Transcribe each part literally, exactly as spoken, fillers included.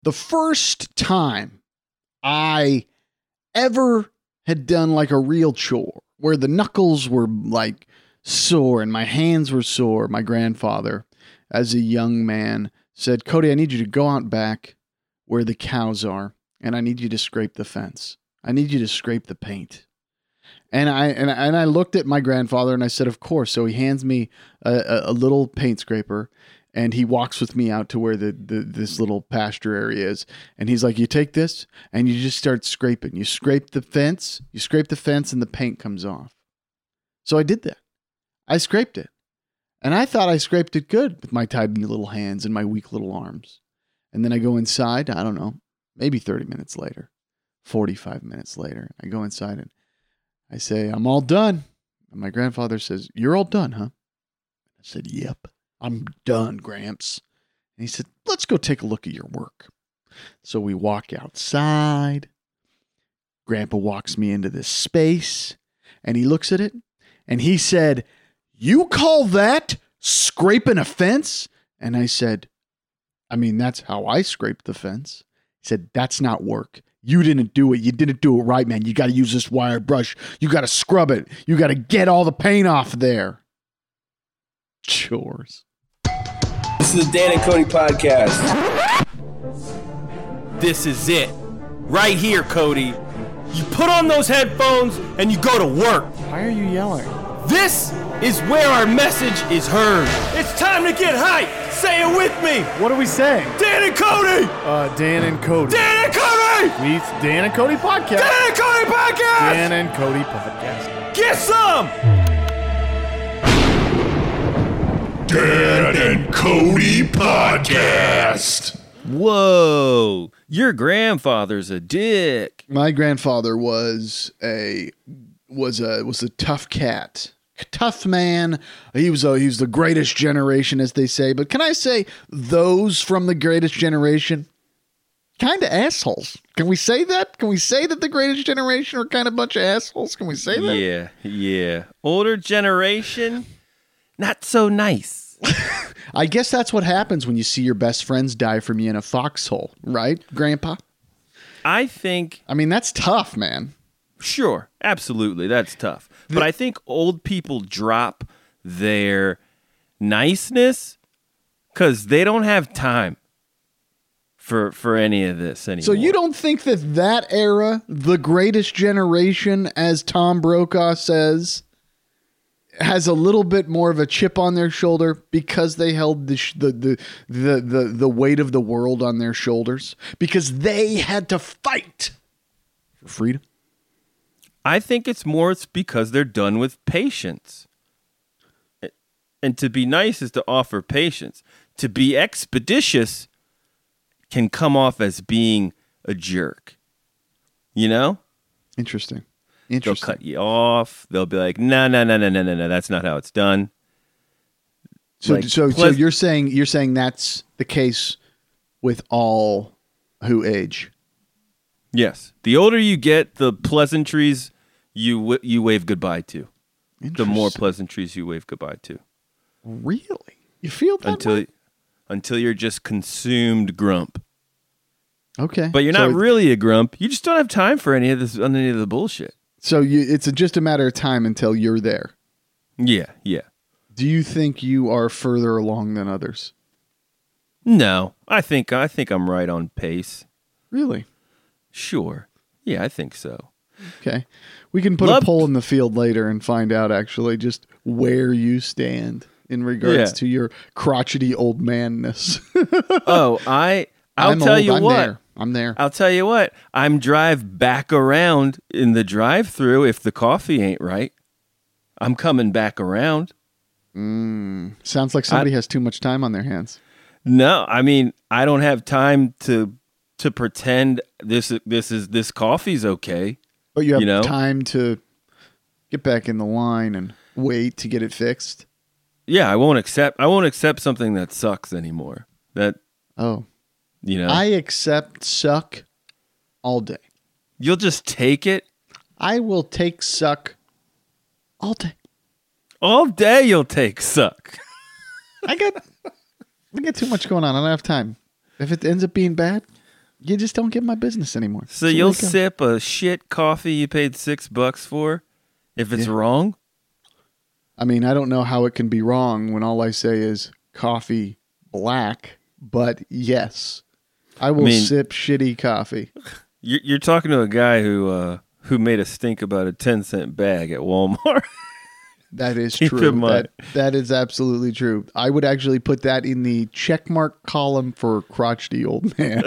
the first time I ever had done like a real chore where the knuckles were like sore and my hands were sore, my grandfather, as a young man, said, Cody, I need you to go out back where the cows are, and I need you to scrape the fence. I need you to scrape the paint. And I and I, and I looked at my grandfather and I said, of course. So he hands me a, a, a little paint scraper and he walks with me out to where the, the this little pasture area is. And he's like, you take this and you just start scraping. You scrape the fence, you scrape the fence and the paint comes off. So I did that. I scraped it. And I thought I scraped it good with my tiny little hands and my weak little arms. And then I go inside, I don't know, maybe thirty minutes later, forty-five minutes later, I go inside and I say, I'm all done. And my grandfather says, you're all done, huh? I said, yep, I'm done, Gramps. And he said, let's go take a look at your work. So we walk outside. Grandpa walks me into this space and he looks at it and he said, you call that scraping a fence? And I said, I mean, that's how I scraped the fence. He said, that's not work. You didn't do it. You didn't do it right, man. You got to use this wire brush. You got to scrub it. You got to get all the paint off there. Chores. This is the Dan and Cody podcast. This is it. Right here, Cody. You put on those headphones and you go to work. Why are you yelling? This is where our message is heard. It's time to get hyped. Say it with me. What are we saying? Dan and Cody. Uh, Dan and Cody. Dan and Cody. We Dan and Cody podcast. Dan and Cody podcast. Dan and Cody podcast. Get some. Dan and Cody podcast. Whoa, your grandfather's a dick. My grandfather was a was a was a tough cat. Tough man. He was a, he was the greatest generation, as they say. But can I say those from the greatest generation? Kind of assholes. Can we say that? Can we say that the greatest generation are kind of a bunch of assholes? Can we say that? Yeah, yeah. Older generation, not so nice. I guess that's what happens when you see your best friends die from you in a foxhole, right, Grandpa? I think... I mean, that's tough, man. Sure, absolutely, that's tough. But I think old people drop their niceness because they don't have time for for any of this anymore. So you don't think that that era, the greatest generation, as Tom Brokaw says, has a little bit more of a chip on their shoulder because they held the sh- the, the the the the weight of the world on their shoulders because they had to fight for freedom? I think it's more it's because they're done with patience. And to be nice is to offer patience. To be expeditious can come off as being a jerk. You know? Interesting. They'll Interesting. cut you off. They'll be like, no, no, no, no, no, no, no. That's not how it's done. So, Like, so, so pleas- you're saying you're saying that's the case with all who age. Yes. The older you get, the pleasantries you w- you wave goodbye to. The more Interesting. pleasantries you wave goodbye to. Really? You feel that Until way? until you're just consumed grump. Okay. But you're So- not really a grump. You just don't have time for any of this any of the bullshit. So you, it's a, just a matter of time until you're there. Yeah, yeah. Do you think you are further along than others? No, I think I think I'm right on pace. Really? Sure. Yeah, I think so. Okay. We can put Love- a poll in the field later and find out actually just where you stand in regards Yeah. to your crotchety old manness. Oh, I I'll I'm tell old. you I'm what. There. I'm there. I'll tell you what. I'm drive back around in the drive-through if the coffee ain't right. I'm coming back around. Mm, sounds like somebody I- has too much time on their hands. No, I mean, I don't have time to to pretend this this is this coffee's okay. But you have You know? time to get back in the line and wait to get it fixed. Yeah, I won't accept I won't accept something that sucks anymore. That, Oh, you know, I accept suck all day. you'll just take it I will take suck all day. all day. You'll take suck. I got I got too much going on. I don't have time. If it ends up being bad, you just don't get my business anymore. So That's you'll where we go. sip a shit coffee you paid six bucks for if it's Yeah. wrong? I mean, I don't know how it can be wrong when all I say is coffee black, but yes, I will mean- sip shitty coffee. You're, you're talking to a guy who uh, who made a stink about a ten cent bag at Walmart. That is Keep true. in mind. That, that is absolutely true. I would actually put that in the checkmark column for crotchety old man.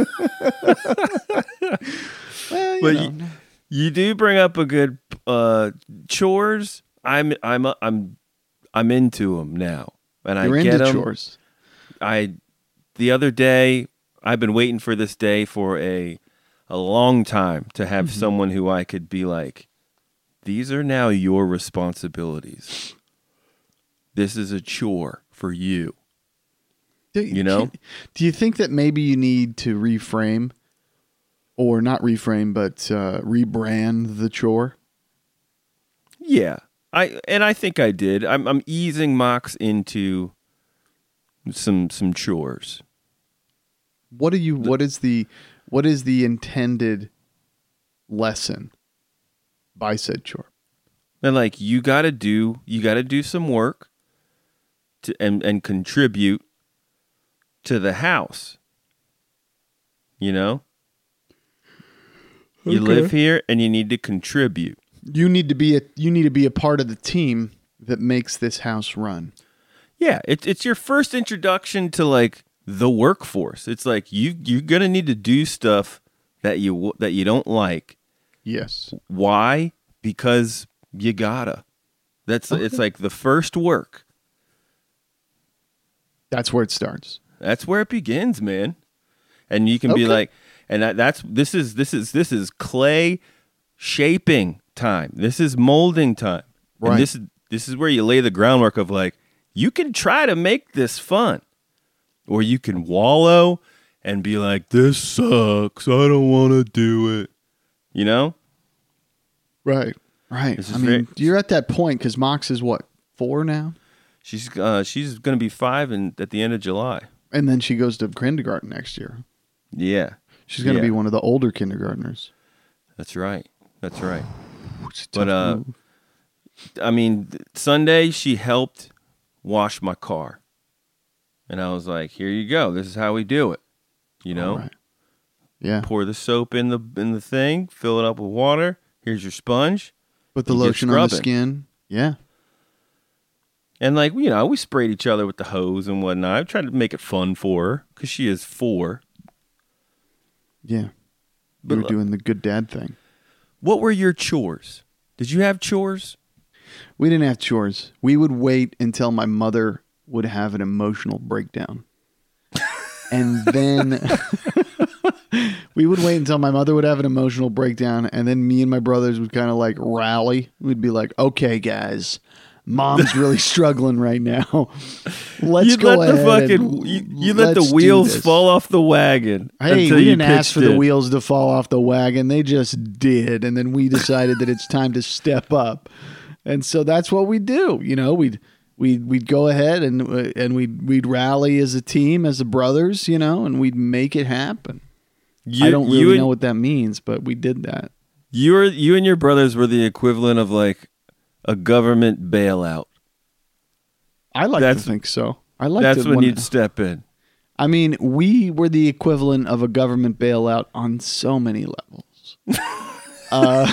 Well, you But know. you, you do bring up a good uh, chores. I'm I'm I'm I'm into them now, and You're I get into 'em. chores. I the other day I've been waiting for this day for a a long time to have Mm-hmm. someone who I could be like, these are now your responsibilities. This is a chore for you. Do- You know? Do you think that maybe you need to reframe, or not reframe, but uh, rebrand the chore? Yeah. I and I think I did. I'm I'm easing Mox into some some chores. What do you? What is the? What is the intended lesson by said chore? And like you gotta do you gotta do some work to and, and contribute to the house. You know? You Okay. live here and you need to contribute. You need to be a. You need to be a part of the team that makes this house run. Yeah, it's it's your first introduction to like the workforce. It's like you you're gonna need to do stuff that you that you don't like. Yes. Why? Because you gotta. That's it's like the first work. That's where it starts. That's where it begins, man. And you can be Okay. like, and that, that's this is this is this is clay shaping time. This is molding time. Right. And this is this is where you lay the groundwork of like you can try to make this fun, or you can wallow and be like, this sucks. I don't want to do it. You know? Right. Right. This I is mean, very- you're at that point because Mox is what, four now, She's uh, she's gonna be five in, at the end of July. and then she goes to kindergarten next year. Yeah, She's going to Yeah. be one of the older kindergartners. that's right. That's right. It's a But tough uh, move. I mean, th- Sunday she helped wash my car, and I was like, "Here you go. This is how we do it." You know, All right. Yeah. pour the soap in the in the thing, fill it up with water. Here's your sponge, Put the you get lotion on the scrubbing. skin. Yeah. and like you know, we sprayed each other with the hose and whatnot. I tried to make it fun for her because she is four. Yeah. But You were look- doing the good dad thing. What were your chores? Did you have chores? We didn't have chores. We would wait until my mother would have an emotional breakdown. And then we would wait until my mother would have an emotional breakdown. And then me and my brothers would kind of like rally. We'd be like, okay, guys, mom's really struggling right now. Let's you go let ahead. the and fucking you, you let let's the do wheels this." fall off the wagon. Hey, until we you didn't ask for pitched the in. wheels to fall off the wagon. They just did. And then we decided that it's time to step up. And so that's what we do. You know, we'd we'd we'd go ahead and uh, and we'd we'd rally as a team, as a brothers, you know, and we'd make it happen. You, I don't you really and, know what that means, but we did that. You were you and your brothers were the equivalent of like a government bailout. I like That's- to think so. I like That's to when one- you'd step in. I mean, we were the equivalent of a government bailout on so many levels. uh,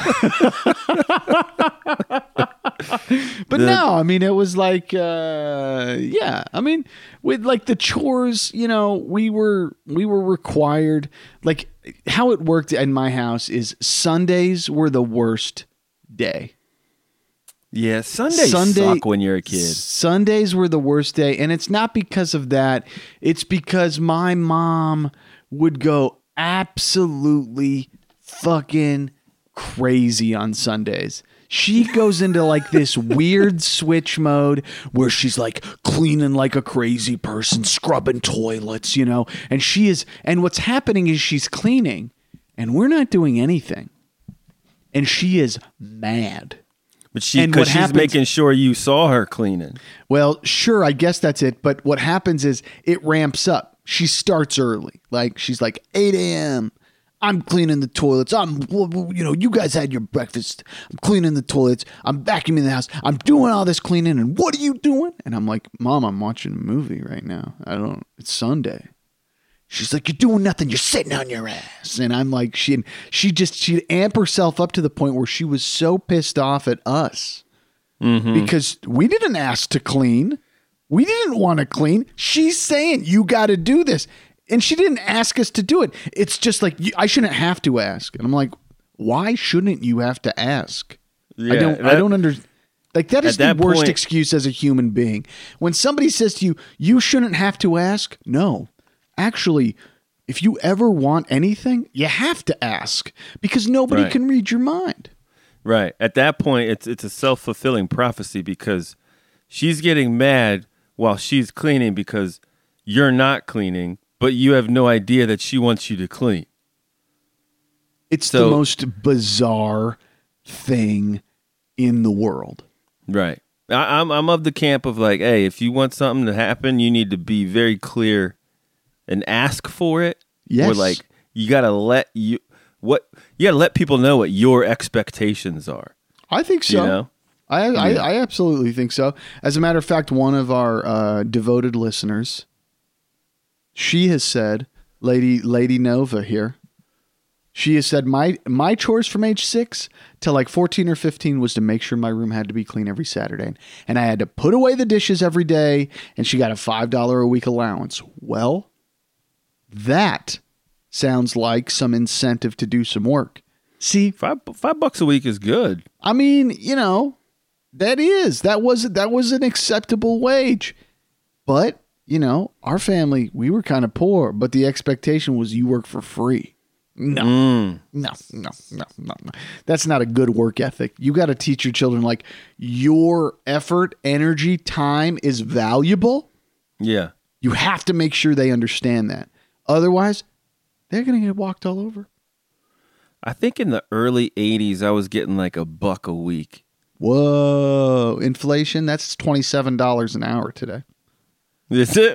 but The- no, I mean, it was like, uh, yeah, I mean, with like the chores, you know, we were we were required. Like how it worked in my house is Sundays were the worst day. Yeah, Sundays Sunday- suck when you're a kid. Sundays were the worst day, and it's not because of that. It's because my mom would go absolutely fucking crazy on Sundays. She goes into like this weird switch mode where she's like cleaning like a crazy person, scrubbing toilets, you know, and she is, and what's happening is she's cleaning and we're not doing anything. And she is mad. But she and because what she's happens- making sure you saw her cleaning. Well, sure, I guess that's it. But what happens is it ramps up. she starts early. Like she's like eight a.m. I'm cleaning the toilets. I'm, you know, you guys had your breakfast. I'm cleaning the toilets. I'm vacuuming the house. I'm doing all this cleaning. And what are you doing? And I'm like, Mom, I'm watching a movie right now. I don't, it's Sunday. She's like, you're doing nothing. You're sitting on your ass. And I'm like, she, she just, she'd amp herself up to the point where she was so pissed off at us Mm-hmm. because we didn't ask to clean. We didn't want to clean. She's saying, you got to do this. And she didn't ask us to do it. It's just like, I shouldn't have to ask. And I'm like, why shouldn't you have to ask? Yeah, I don't, that- I don't understand. Like, that is the At that worst point- excuse as a human being. When somebody says to you, you shouldn't have to ask. No, actually, if you ever want anything, you have to ask because nobody Right. can read your mind. Right. At that point, it's it's a self-fulfilling prophecy because she's getting mad while she's cleaning because you're not cleaning, but you have no idea that she wants you to clean. It's So- the most bizarre thing in the world. Right. I, I'm I'm of the camp of like, hey, if you want something to happen, you need to be very clear and ask for it. Yes. Or like you gotta let you what you gotta let people know what your expectations are. I think so. You know? I, I, Yeah. I absolutely think so. As a matter of fact, one of our uh, devoted listeners, she has said, Lady Lady Nova here, she has said my my chores from age six to like fourteen or fifteen was to make sure my room had to be clean every Saturday, and I had to put away the dishes every day, and she got a five dollar a week allowance. Well, that sounds like some incentive to do some work. See, Five five bucks a week is good. I mean, you know, that is that was that was an acceptable wage, but you know, our family, we were kind of poor, but the expectation was you work for free. No, Mm. no, no, no, no, no. That's not a good work ethic. You got to teach your children like your effort, energy, time is valuable. Yeah. You have to make sure they understand that. Otherwise, they're going to get walked all over. I think in the early eighties I was getting like a buck a week. Whoa, inflation, that's twenty-seven dollars an hour today. Is it?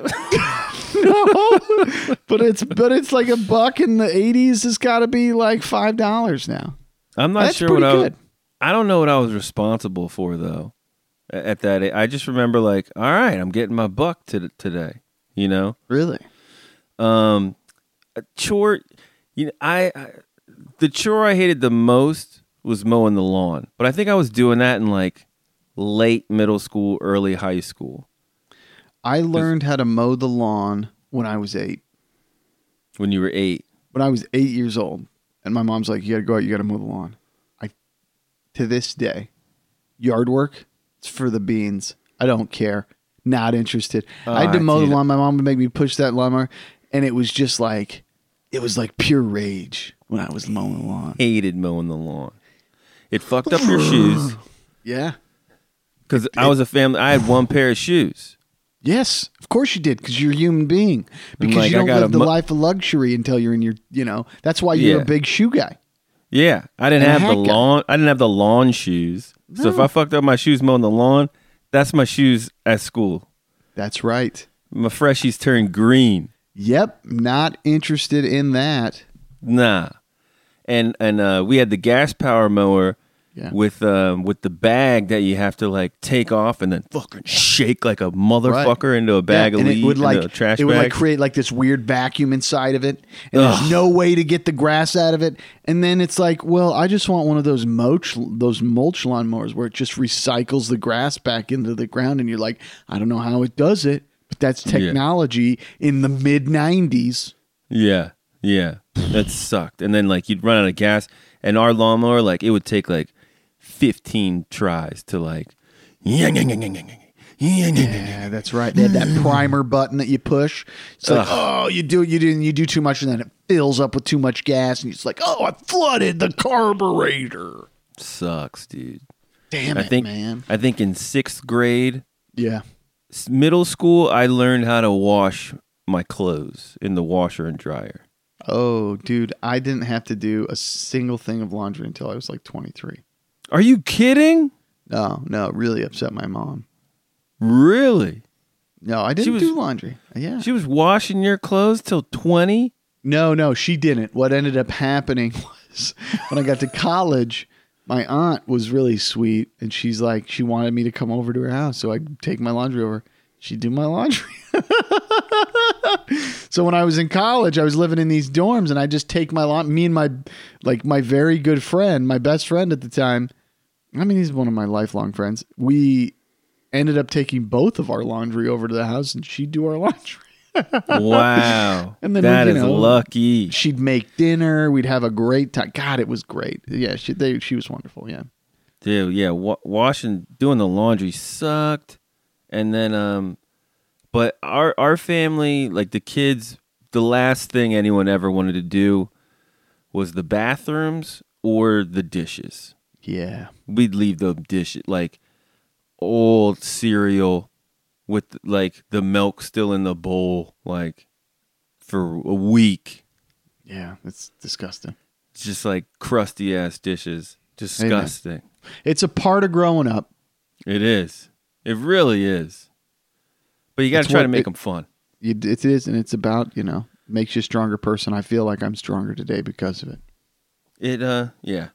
No, but it's but it's like a buck in the eighties. It's got to be like five dollars now. I'm not That's sure pretty what I was, good. I don't know what I was responsible for though. a- At that, a- I just remember like, all right, I'm getting my buck to today. You know, Really? um, a chore. You know, I, I the chore I hated the most was mowing the lawn, but I think I was doing that in like late middle school, early high school I learned how to mow the lawn when I was eight. when you were eight. When I was eight years old, and my mom's like, "You got to go out. You got to mow the lawn." I, to this day, yard work. It's for the beans. I don't care. Not interested. I had to Ah, mow dude. the lawn. My mom would make me push that lawnmower, and it was just like, it was like pure rage when I was mowing the lawn. Hated mowing the lawn. It fucked up your shoes Yeah. because I was a family. I had one pair of shoes. Yes, of course you did, because you're a human being. Because like, you I don't got live a the mu- life of luxury until you're in your, you know, that's why you're Yeah. a big shoe guy. Yeah, I didn't And a have the hat guy. lawn. I didn't have the lawn shoes. So if I fucked up my shoes mowing the lawn, that's my shoes at school. That's right. My freshies turned green. Yep, not interested in that. Nah, and and uh, we had the gas power mower Yeah. with um, with the bag that you have to like take off and then fucking shake like a motherfucker into a bag Yeah, of and leaves, it would like a trash it would bag. like create like this weird vacuum inside of it, and Ugh. there's no way to get the grass out of it. And then it's like, well, I just want one of those mulch those mulch lawnmowers where it just recycles the grass back into the ground, and you're like, I don't know how it does it, but that's technology in the mid nineties. Yeah, yeah, that sucked. And then like you'd run out of gas, and our lawnmower like it would take like fifteen tries to like. Yeah, Yeah, that's right. They had that primer button that you push. It's like, Ugh. oh, you do you didn't you do too much, and then it fills up with too much gas, and it's like, oh, I flooded the carburetor. Sucks, dude. Damn I it, think man. I think in sixth grade, Yeah. s- middle school, I learned how to wash my clothes in the washer and dryer. Oh, dude, I didn't have to do a single thing of laundry until I was like twenty-three. Are you kidding? No, no, it really upset my mom. Really? No, I didn't was- do laundry. Yeah. She was washing your clothes till twenty? No, no, she didn't. What ended up happening was when I got to college, my aunt was really sweet, and she's like, she wanted me to come over to her house so I'd take my laundry over. She'd do my laundry. So when I was in college, I was living in these dorms, and I just take my laundry. Me and my, like my very good friend, my best friend at the time. I mean, he's one of my lifelong friends. We ended up taking both of our laundry over to the house, and she'd do our laundry. Wow. And then that we, is you know, lucky. She'd make dinner. We'd have a great time. God, it was great. Yeah, she they, she was wonderful. Yeah. Dude, yeah, wa- washing, doing the laundry sucked. And then, um, but our our family, like the kids, the last thing anyone ever wanted to do was the bathrooms or the dishes. Yeah. We'd leave the dishes, like old cereal with like the milk still in the bowl, like for a week. Yeah. It's disgusting. It's just like crusty ass dishes. Disgusting. It's a part of growing up. It is. It really is. But you got to It's try what to make it- them fun. It, it is, and it's about, you know, makes you a stronger person. I feel like I'm stronger today because of it. It, uh, yeah.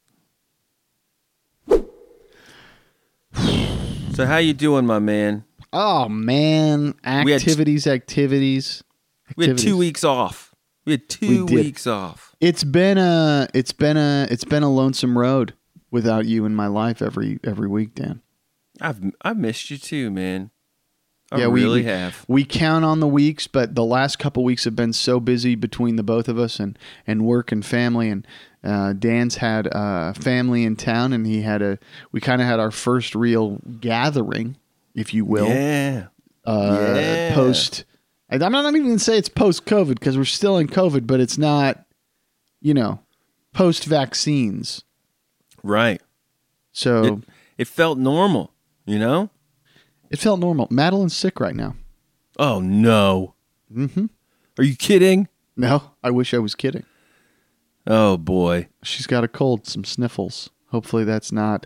So how you doing, my man? Oh, man. We had- Activities, activities. We had activities. two weeks off. We had two We did. weeks off. It's been a, it's been a, it's been a lonesome road without you in my life every every week, Dan. I've I've missed you too, man. I Yeah, we- really we- have. We count on the weeks, but the last couple weeks have been so busy between the both of us and, and work and family. And uh, Dan's had uh, family in town, and he had a. We kind of had our first real gathering, if you will, Yeah. uh, Yeah. post. I- I'm not even going to say it's post COVID because we're still in COVID, but it's not, you know, post vaccines. Right. So It, it, it felt normal, you know? felt normal. Madeline's sick right now. Oh no. Mm-hmm. Are you kidding? No, I wish I was kidding. Oh boy. She's got a cold, some sniffles. Hopefully that's not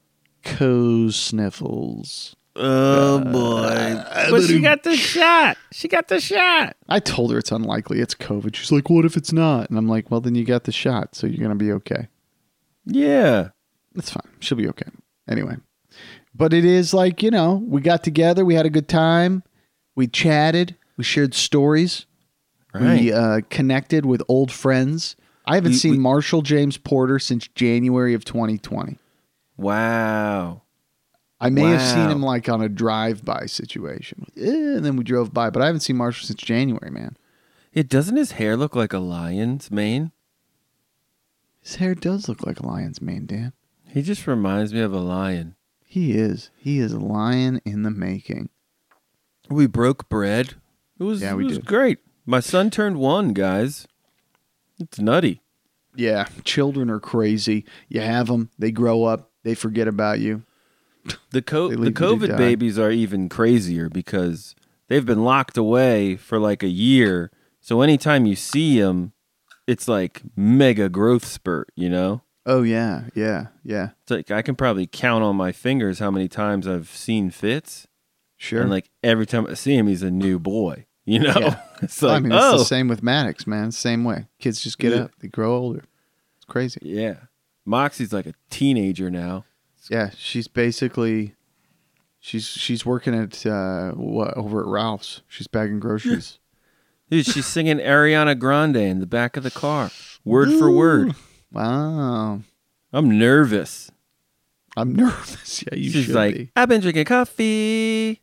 co-sniffles. Oh boy. But she got the shot. She got the shot. I told her it's unlikely. It's COVID. She's like, what if it's not? And I'm like, well, then you got the shot, so you're going to be okay. Yeah. That's fine. She'll be okay. Anyway. But it is like, you know, we got together. We had a good time. We chatted. We shared stories. Right. We uh, connected with old friends. I haven't We- seen we- Marshall James Porter since January of twenty twenty. Wow. I may have seen Wow. him like on a drive-by situation. Eh, and then we drove by. But I haven't seen Marshall since January, man. It doesn't his hair look like a lion's mane? His hair does look like a lion's mane, Dan. He just reminds me of a lion. He is. He is a lion in the making. We broke bread. It was, Yeah, we it was did. great. My son turned one, guys. It's nutty. Yeah, children are crazy. You have them, they grow up, they forget about you. The co- They the leave you to COVID die. babies are even crazier because they've been locked away for like a year. So anytime you see them, it's like mega growth spurt, you know? Oh, yeah, yeah, yeah. It's like I can probably count on my fingers how many times I've seen Fitz. Sure. And like every time I see him, he's a new boy, you know? Yeah. It's like, I mean, it's oh, the same with Maddox, man. Same way. Kids just get Yeah. up, they grow older. It's crazy. yeah. Moxie's like a teenager now. Yeah, she's basically, she's she's working at, uh, what, over at Ralph's. She's bagging groceries. Dude, she's singing Ariana Grande in the back of the car, word for word. Wow. I'm nervous. I'm nervous. Yeah, you She's should like, be. I've been drinking coffee.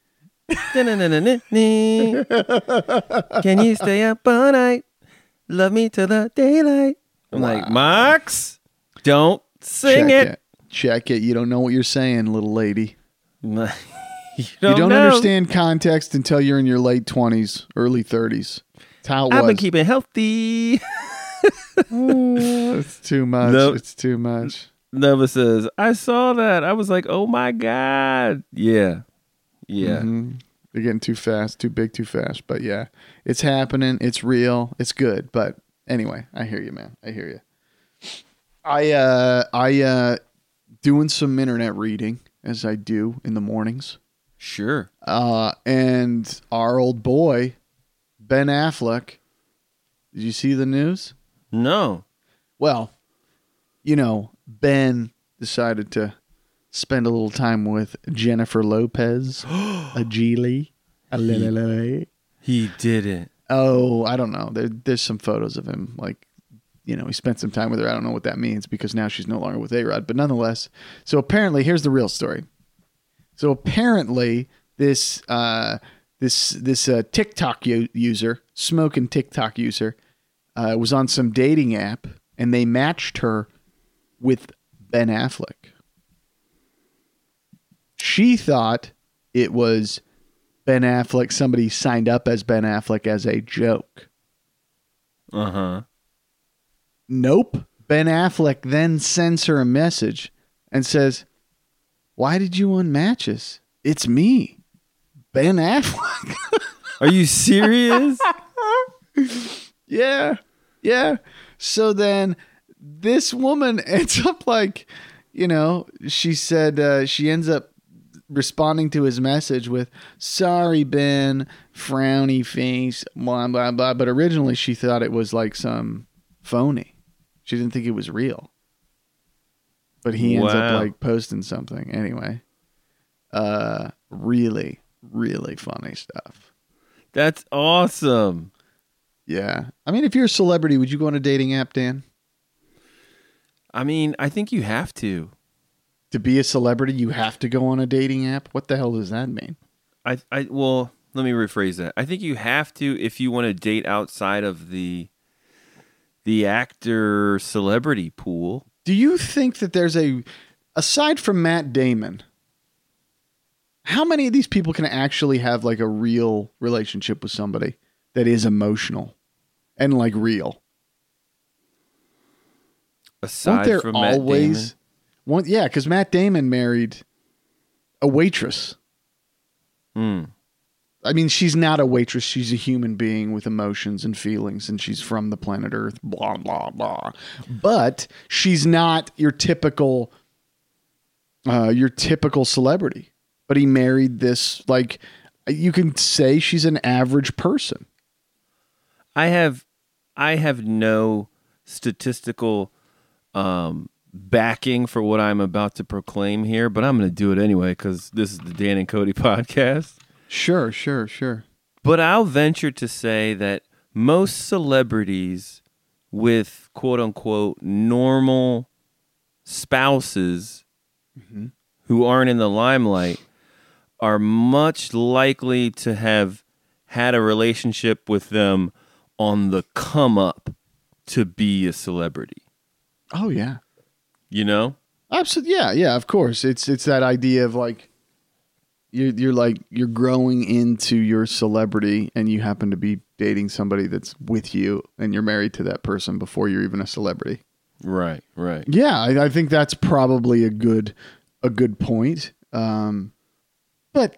Da-na-na-na-na-na. Can you stay up all night? Love me till the daylight. I'm like, Mox, don't sing Check it. it. Check it. You don't know what you're saying, little lady. you don't, You don't know. understand context until you're in your late twenties, early thirties. That's how it I've was. been keeping healthy. It's too much. Nope. It's too much. Nova says, I saw that. I was like, oh my God. Yeah. Yeah. Mhm. They're getting too fast, too big, too fast. But yeah, it's happening. It's real. It's good. But anyway, I hear you, man. I hear you. I uh I uh doing some internet reading as I do in the mornings. Sure. Uh, and our old boy, Ben Affleck. Did you see the news? No. Well, you know, Ben decided to spend a little time with Jennifer Lopez, a Geely. A He didn't. Oh, I don't know. There, there's some photos of him. Like, you know, he spent some time with her. I don't know what that means because now she's no longer with A-Rod. But nonetheless, so apparently, here's the real story. So apparently, this uh, this this uh, TikTok u- user, smoking TikTok user, uh, was on some dating app, and they matched her with Ben Affleck. She thought it was Ben Affleck. Somebody signed up as Ben Affleck as a joke. Uh-huh. Nope. Ben Affleck then sends her a message and says, "Why did you unmatch us? It's me, Ben Affleck." Are you serious? Yeah. Yeah. So then this woman ends up like, you know, she said uh, she ends up responding to his message with, "Sorry, Ben, frowny face, blah, blah, blah." But originally she thought it was like some phony. She didn't think it was real. But he ends Wow. up like posting something. Anyway, uh, really, really funny stuff. That's awesome. Yeah. I mean, if you're a celebrity, would you go on a dating app, Dan? I mean, I think you have to. To be a celebrity, you have to go on a dating app? What the hell does that mean? I, I, well, let me rephrase that. I think you have to if you want to date outside of the, the actor celebrity pool. Do you think that there's a, aside from Matt Damon, how many of these people can actually have like a real relationship with somebody that is emotional and like real? Aside Won't there from Matt always, Damon? one, yeah, because Matt Damon married a waitress. Hmm. I mean, she's not a waitress. She's a human being with emotions and feelings, and she's from the planet Earth, blah, blah, blah. But she's not your typical, uh, your typical celebrity. But he married this, like, you can say she's an average person. I have, I have no statistical um, backing for what I'm about to proclaim here, but I'm going to do it anyway because this is the Dan and Cody podcast. Sure, sure, sure. But I'll venture to say that most celebrities with quote unquote normal spouses Mm-hmm. who aren't in the limelight are much likely to have had a relationship with them on the come up to be a celebrity. Oh, yeah. You know? Absolutely. Yeah, yeah, of course. It's it's that idea of like, You're you're like you're growing into your celebrity, and you happen to be dating somebody that's with you, and you're married to that person before you're even a celebrity. Right, right. Yeah, I, I think that's probably a good a good point. Um, but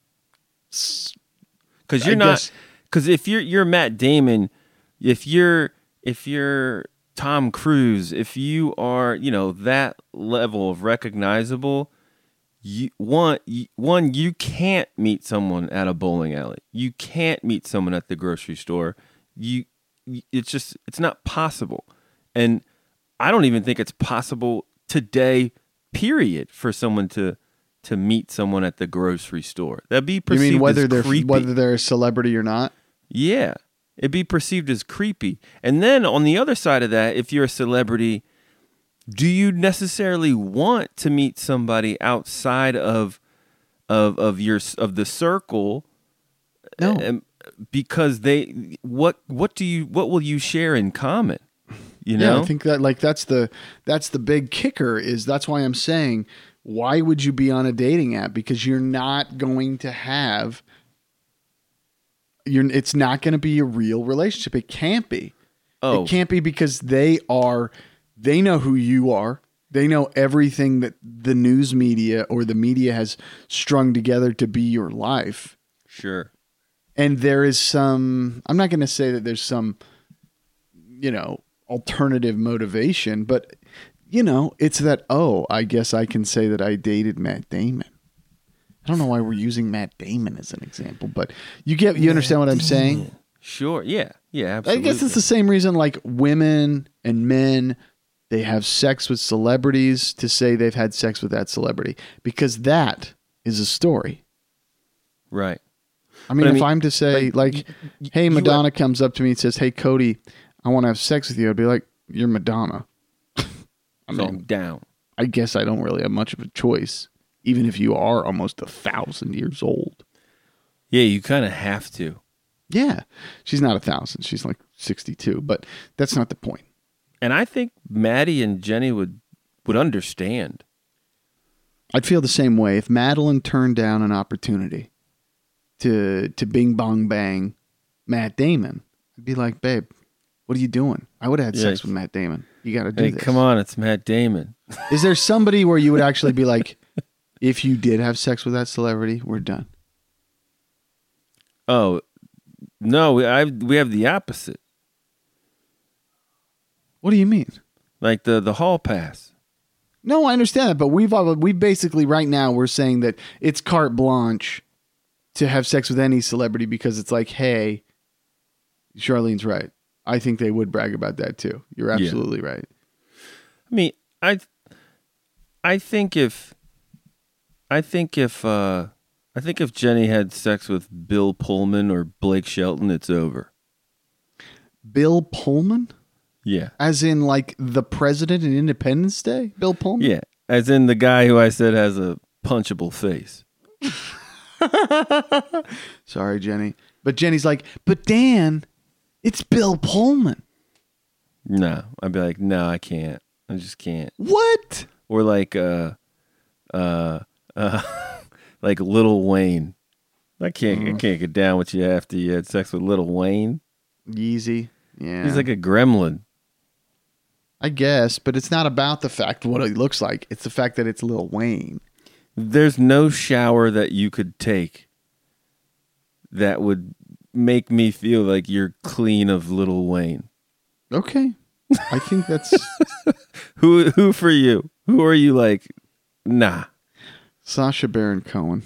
Because you're I not. guess- Because if you're you're Matt Damon, if you're if you're Tom Cruise, if you are you know that level of recognizable. You one you, one you can't meet someone at a bowling alley. You can't meet someone at the grocery store. You it's just it's not possible. And I don't even think it's possible today period for someone to to meet someone at the grocery store. That'd be you perceived mean whether as they're creepy. whether they're a celebrity or not? Yeah. It'd be perceived as creepy. And then on the other side of that, if you're a celebrity, do you necessarily want to meet somebody outside of of of your of the circle? No. Um, because they what what do you what will you share in common? You know? Yeah, I think that like that's the that's the big kicker is that's why I'm saying why would you be on a dating app? Because you're not going to have you're it's not going to be a real relationship. It can't be. oh, It can't be because they are they know who you are. They know everything that the news media or the media has strung together to be your life. sure. And there is some I'm not going to say that there's some you know alternative motivation, but you know, it's that, oh, I guess I can say that I dated Matt Damon. I don't know why we're using Matt Damon as an example, but you get you understand what I'm saying? Sure. Yeah. Yeah. Absolutely. I guess it's the same reason like women and men, they have sex with celebrities to say they've had sex with that celebrity because that is a story. Right. I mean, But I if mean, I'm to say like, like, y- y- hey, you Madonna comes up to me and says, hey, Cody, I want to have sex with you. I'd be like, you're Madonna. I So mean, I'm down. I guess I don't really have much of a choice, even if you are almost a thousand years old. Yeah, you kind of have to. Yeah. She's not a thousand. She's like sixty-two, but that's not the point. And I think Maddie and Jenny would would understand. I'd feel the same way if Madeline turned down an opportunity to to bing bong bang Matt Damon. I'd be like, babe, what are you doing? I would have had Yeah. sex with Matt Damon. You got to do Hey, this. come on, it's Matt Damon. Is there somebody where you would actually be like, if you did have sex with that celebrity, we're done? Oh, no, we I we have the opposite. What do you mean? Like the the hall pass. No, I understand that, but we've all, we basically right now we're saying that it's carte blanche to have sex with any celebrity because it's like, hey, Charlene's right. I think they would brag about that too. You're absolutely right. I mean, I I think if I think if uh I think if Jenny had sex with Bill Pullman or Blake Shelton, it's over. Bill Pullman? Yeah. As in like the president in Independence Day? Bill Pullman? Yeah. As in the guy who I said has a punchable face. Sorry, Jenny. But Jenny's like, but Dan, it's Bill Pullman. No. I'd be like, no, I can't. I just can't. What? Or like uh uh uh like Lil Wayne. I can't I can't get down with you after you had sex with Lil Wayne. Yeezy. Yeah. He's like a gremlin. I guess, but it's not about the fact what it looks like. It's the fact that it's Lil Wayne. There's no shower that you could take that would make me feel like you're clean of Lil Wayne. Okay. I think that's Who who for you? Who are you like? Nah. Sacha Baron Cohen.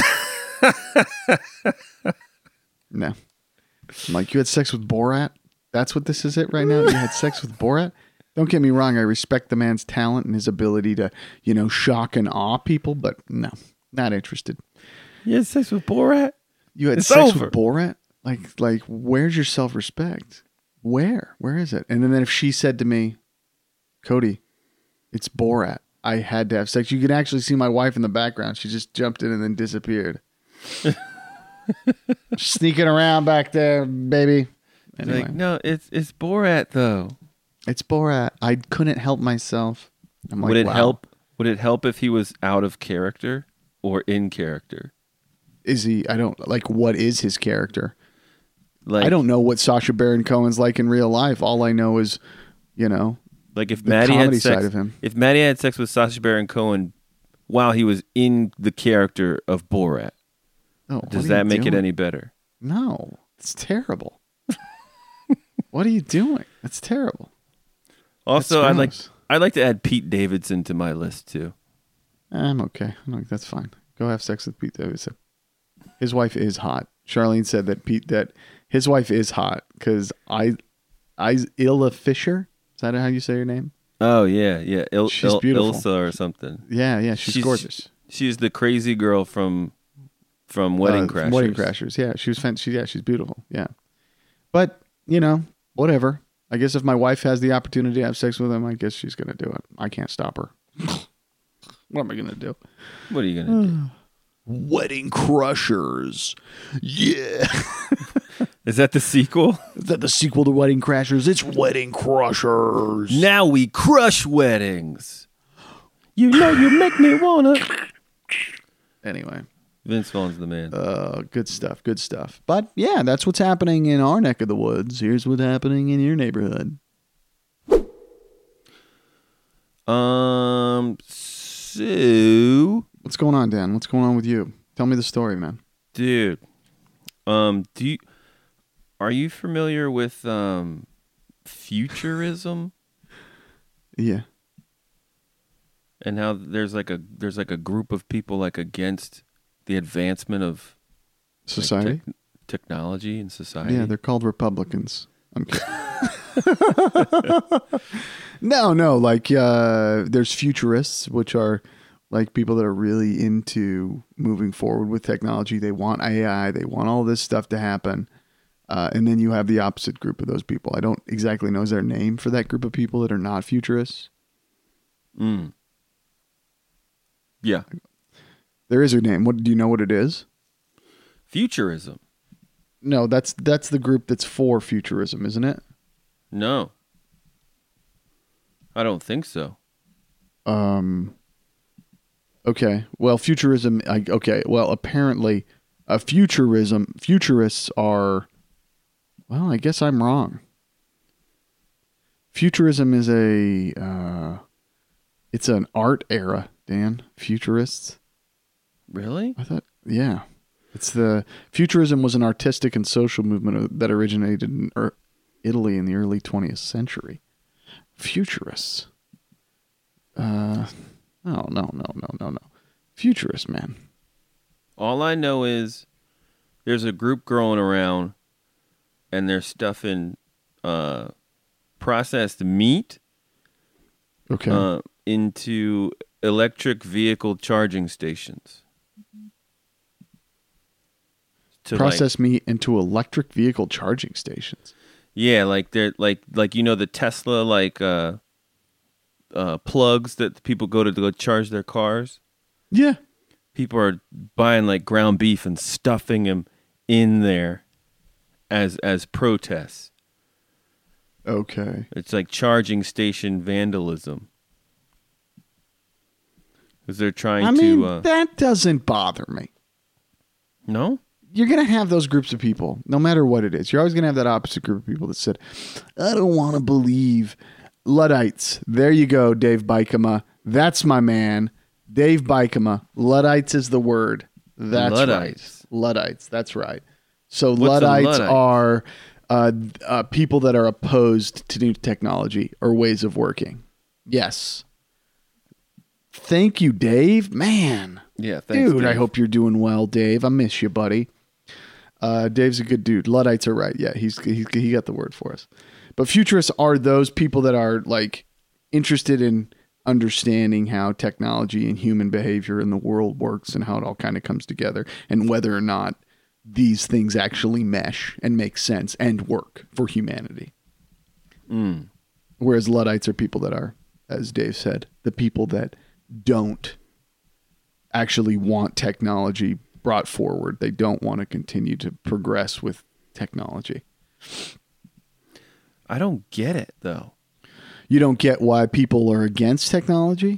No. I'm like, you had sex with Borat? That's what this is it right now? You had sex with Borat? Don't get me wrong. I respect the man's talent and his ability to, you know, shock and awe people, but no, not interested. You had sex with Borat? You had It's sex over. with Borat? Like, like, where's your self-respect? Where? Where is it? And then if she said to me, Cody, it's Borat. I had to have sex. You can actually see my wife in the background. She just jumped in and then disappeared. Sneaking around back there, baby. Anyway, Like, no, it's it's Borat though. it's Borat. I couldn't help myself. I'm like, would it wow. help would it help if he was out of character or in character? Is he? I don't like. What is his character? Like I don't know what Sacha Baron Cohen's like in real life. All I know is, you know, like if the Maddie comedy had sex side of him. if Maddie had sex with Sacha Baron Cohen while he was in the character of Borat, Oh, what does are that you make it doing? any better? No, it's terrible. What are you doing? It's terrible. Also, That's I'd like gross. I'd like to add Pete Davidson to my list too. I'm okay. I'm like, that's fine. Go have sex with Pete Davidson. His wife is hot. Charlene said that Pete that his wife is hot because I, I Illa Fisher. Is that how you say her name? Oh yeah, yeah, Il- She's Il- beautiful. Ilsa or something. Yeah, yeah. She's, gorgeous. She's the crazy girl from from Wedding Uh, Crashers. Wedding Crashers. Yeah, she was. Fan- she, yeah, she's beautiful. Yeah, but you know, whatever. I guess if my wife has the opportunity to have sex with him, I guess she's gonna do it. I can't stop her. What am I gonna do? What are you gonna do? Wedding Crushers. Yeah. Is that the sequel? Is that the sequel to Wedding Crashers? It's Wedding Crushers. Now we crush weddings. You know you make me wanna. Anyway, Vince Vaughn's the man. uh, good stuff. Good stuff. But yeah, that's what's happening in our neck of the woods. Here's what's happening in your neighborhood. Um, so, What's going on, Dan? What's going on with you? Tell me the story, man. dude, um, do you are you familiar with um futurism Yeah. and how there's like a there's like a group of people like against the advancement of like, Society? tech- technology and society. Yeah, they're called Republicans. I'm kidding. no, no, like uh, there's futurists, which are like people that are really into moving forward with technology. They want A I. They want all this stuff to happen. Uh, and then you have the opposite group of those people. I don't exactly know their name for that group of people that are not futurists. Mm. Yeah. There is a name. What do you know what it is? Futurism. No, that's that's the group that's for futurism, isn't it? No. I don't think so. Um. Okay. Well, futurism. I, okay. Well, apparently, uh, futurism. Futurists are. Well, I guess I'm wrong. Futurism is a. Uh, it's an art era, Dan. Futurists. Really? I thought. Yeah. It's the futurism was an artistic and social movement that originated in er, Italy in the early twentieth century. Futurists. Uh, no, no, no, no, no, no. Futurists, man. All I know is there's a group growing around and they're stuffing uh, processed meat Okay. uh, into electric vehicle charging stations. To Process meat into electric vehicle charging stations. Yeah, like they're like like you know the Tesla like uh uh plugs that people go to, to go charge their cars. Yeah. People are buying like ground beef and stuffing them in there as as protests. Okay. It's like charging station vandalism. Because they're trying I mean, to uh that doesn't bother me. No? You're going to have those groups of people, no matter what it is. You're always going to have that opposite group of people that said, I don't want to believe Luddites. There you go, Dave Bikema. That's my man. Dave Bikema. Luddites is the word. That's Luddites. right. Luddites. That's right. So What's a Luddites Luddite? are uh, uh, people that are opposed to new technology or ways of working. Yes. Thank you, Dave. Man. Yeah, thanks. Dude, I Dave. hope you're doing well, Dave. I miss you, buddy. Uh, Dave's a good dude. Luddites are right. Yeah, he's he, he got the word for us. But futurists are those people that are like interested in understanding how technology and human behavior in the world works and how it all kind of comes together and whether or not these things actually mesh and make sense and work for humanity. Mm. Whereas Luddites are people that are, as Dave said, the people that don't actually want technology brought forward. They don't want to continue to progress with technology. I don't get it though. You don't get why people are against technology?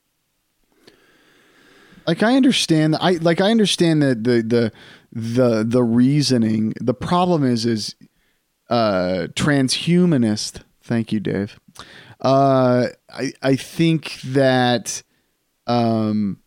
Like I understand I like I understand that the the the the reasoning. The problem is is uh transhumanist. Thank you, Dave. Uh I I think that um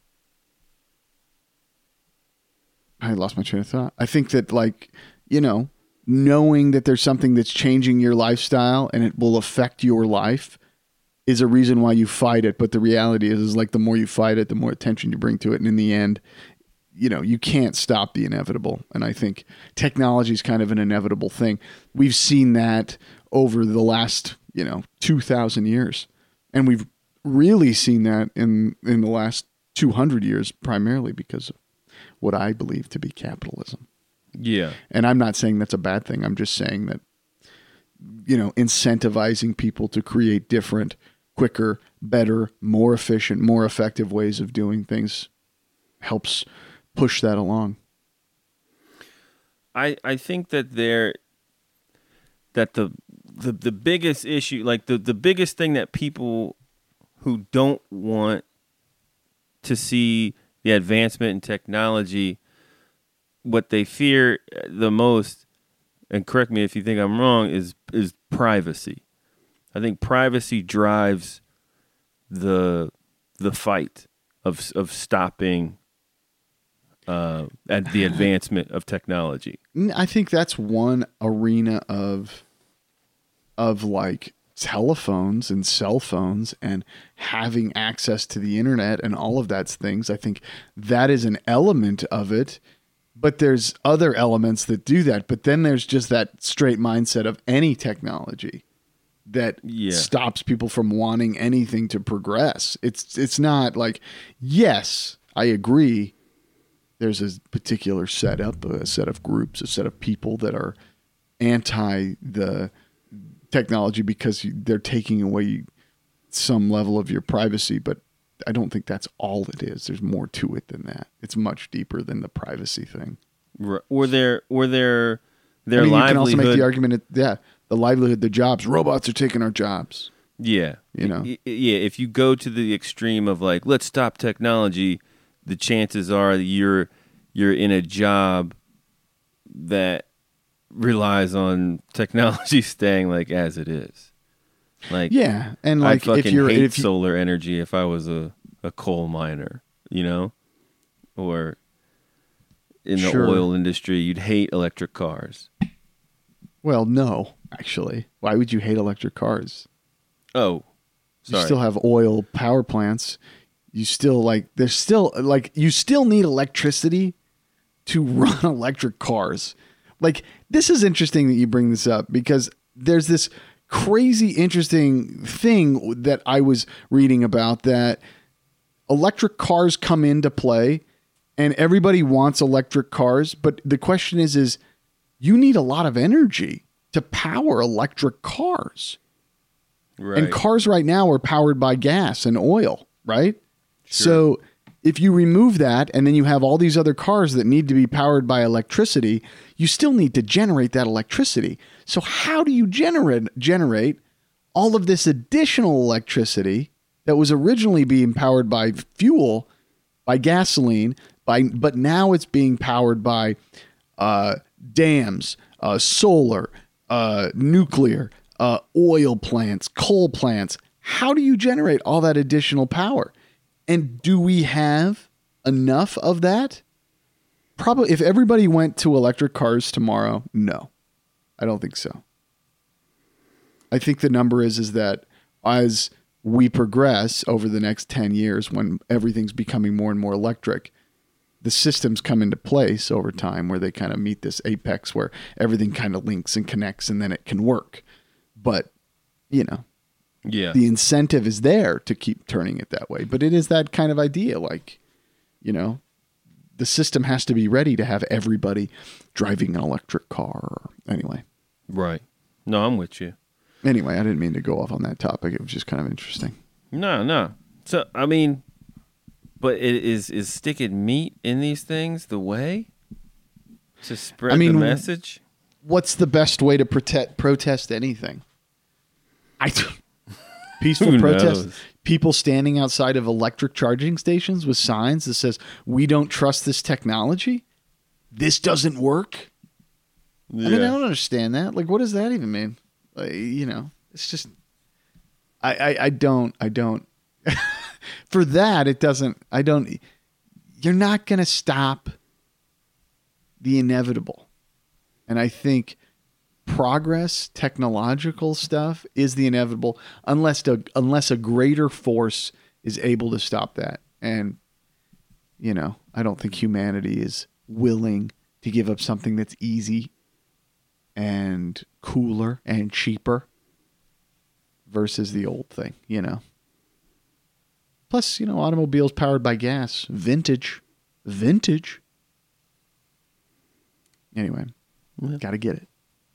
I lost my train of thought. I think that, like, you know, knowing that there's something that's changing your lifestyle and it will affect your life is a reason why you fight it. But the reality is, is like the more you fight it, the more attention you bring to it. And in the end, you know, you can't stop the inevitable. And I think technology is kind of an inevitable thing. We've seen that over the last, you know, two thousand years. And we've really seen that in, in the last two hundred years, primarily because of what I believe to be capitalism. Yeah. And I'm not saying that's a bad thing. I'm just saying that, you know, incentivizing people to create different, quicker, better, more efficient, more effective ways of doing things helps push that along. I I think that there that the the the biggest issue, like the the biggest thing that people who don't want to see the advancement in technology, what they fear the most, and correct me if you think I'm wrong, is is privacy. I think privacy drives the the fight of of stopping uh, at the advancement of technology. I think that's one arena of of like telephones and cell phones and having access to the internet and all of that things. I think that is an element of it, but there's other elements that do that. But then there's just that straight mindset of any technology that Yeah. stops people from wanting anything to progress. It's it's not like, yes, I agree. There's a particular setup, a set of groups, a set of people that are anti the technology because you- they're taking away some level of your privacy. But I don't think that's all it is. There's more to it than that. It's much deeper than the privacy thing. R- Or their or their their I mean, you can livelihood. also make the argument that, yeah, the livelihood, the jobs, robots are taking our jobs. Yeah. You know? Y- y- Yeah, if you go to the extreme of like, let's stop technology, the chances are that you're you're in a job that relies on technology staying like as it is. Like Yeah, and I like fucking if you're hate if you, solar energy if I was a, a coal miner, you know? Or in the Sure. oil industry, you'd hate electric cars. well, no, actually, why would you hate electric cars? Oh. You Sorry. still have oil power plants. You still like there's still like you still need electricity to run electric cars. Like this is interesting that you bring this up because there's this crazy interesting thing that I was reading about that electric cars come into play and everybody wants electric cars, but the question is is you need a lot of energy to power electric cars. Right. And cars right now are powered by gas and oil, right? So if you remove that and then you have all these other cars that need to be powered by electricity, you still need to generate that electricity. So how do you generate generate all of this additional electricity that was originally being powered by fuel, by gasoline, by but now it's being powered by uh, dams, uh, solar, uh, nuclear, uh, oil plants, coal plants. How do you generate all that additional power? And do we have enough of that? Probably. If everybody went to electric cars tomorrow, no, I don't think so. I think the number is is that as we progress over the next ten years, when everything's becoming more and more electric, the systems come into place over time where they kind of meet this apex where everything kind of links and connects and then it can work. But, you know, Yeah. the incentive is there to keep turning it that way. But it is that kind of idea. Like, you know, the system has to be ready to have everybody driving an electric car. Anyway, Right. No, I'm with you. anyway, I didn't mean to go off on that topic. It was just kind of interesting. No, no. So I mean, but it is is sticking meat in these things the way to spread I mean, the message? What's the best way to protest protest anything? I peaceful Who protest. knows? People standing outside of electric charging stations with signs that says, "We don't trust this technology. This doesn't work." Yeah. I mean, I don't understand that. Like, what does that even mean? Like, you know, it's just, I, I, I don't, I don't. For that, it doesn't. I don't. You're not going to stop the inevitable, and I think progress, technological stuff, is the inevitable, unless the unless a greater force is able to stop that. And you know, I don't think humanity is willing to give up something that's easy and cooler and cheaper versus the old thing, you know. Plus, you know, automobiles powered by gas, vintage, vintage. Anyway, got to get it.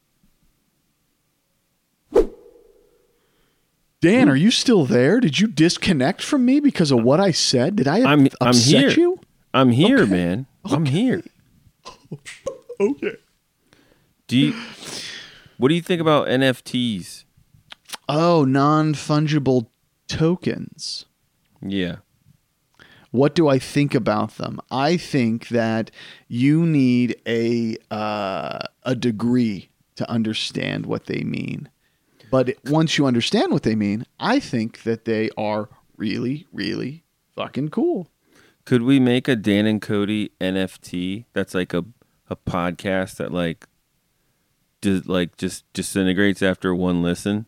Dan, are you still there? Did you disconnect from me because of what I said? Did I I'm I'm upset here. you? I'm here, Okay. man. I'm here. Okay. Do you What do you think about N F Ts? Oh, non-fungible tokens. Yeah. What do I think about them? I think that you need a uh, a degree to understand what they mean. But once you understand what they mean, I think that they are really, really fucking cool. Could we make a Dan and Cody N F T that's like a a podcast that like dis, like just disintegrates after one listen?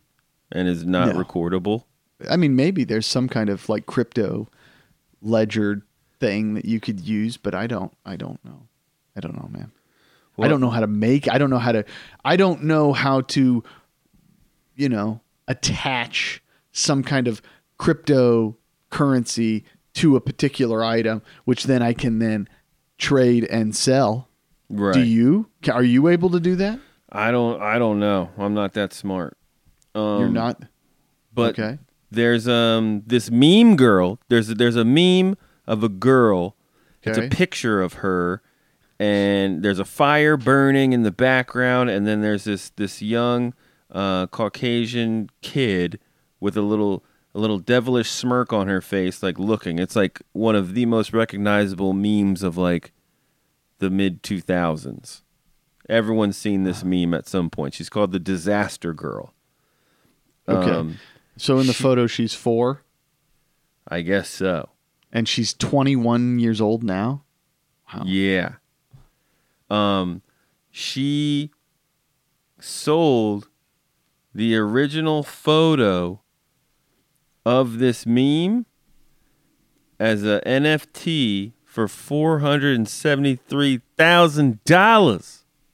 and is not No. recordable. I mean, maybe there's some kind of like crypto ledger thing that you could use, but I don't. I don't know. I don't know, man. I Well- don't know how to make. I don't know how to. I don't know how to, you know, attach some kind of cryptocurrency to a particular item, which then I can then trade and sell. Right. Do you? Ca- Are you able to do that? I don't. I don't know. I'm not that smart. Um, You're not. But Okay. there's um this meme girl. There's a, there's a meme of a girl. It's a Okay. picture of her, and there's a fire burning in the background, and then there's this this young uh, Caucasian kid with a little a little devilish smirk on her face, like looking. It's like one of the most recognizable memes of like the mid two thousands. Everyone's seen this meme at some point. She's called the Disaster Girl. Okay. Um, So in the photo, she's four, I guess so. and she's twenty-one years old now. Wow. Yeah. Um, she sold the original photo of this meme as a N F T for four hundred and seventy-three thousand dollars.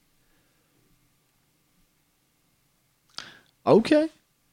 Okay.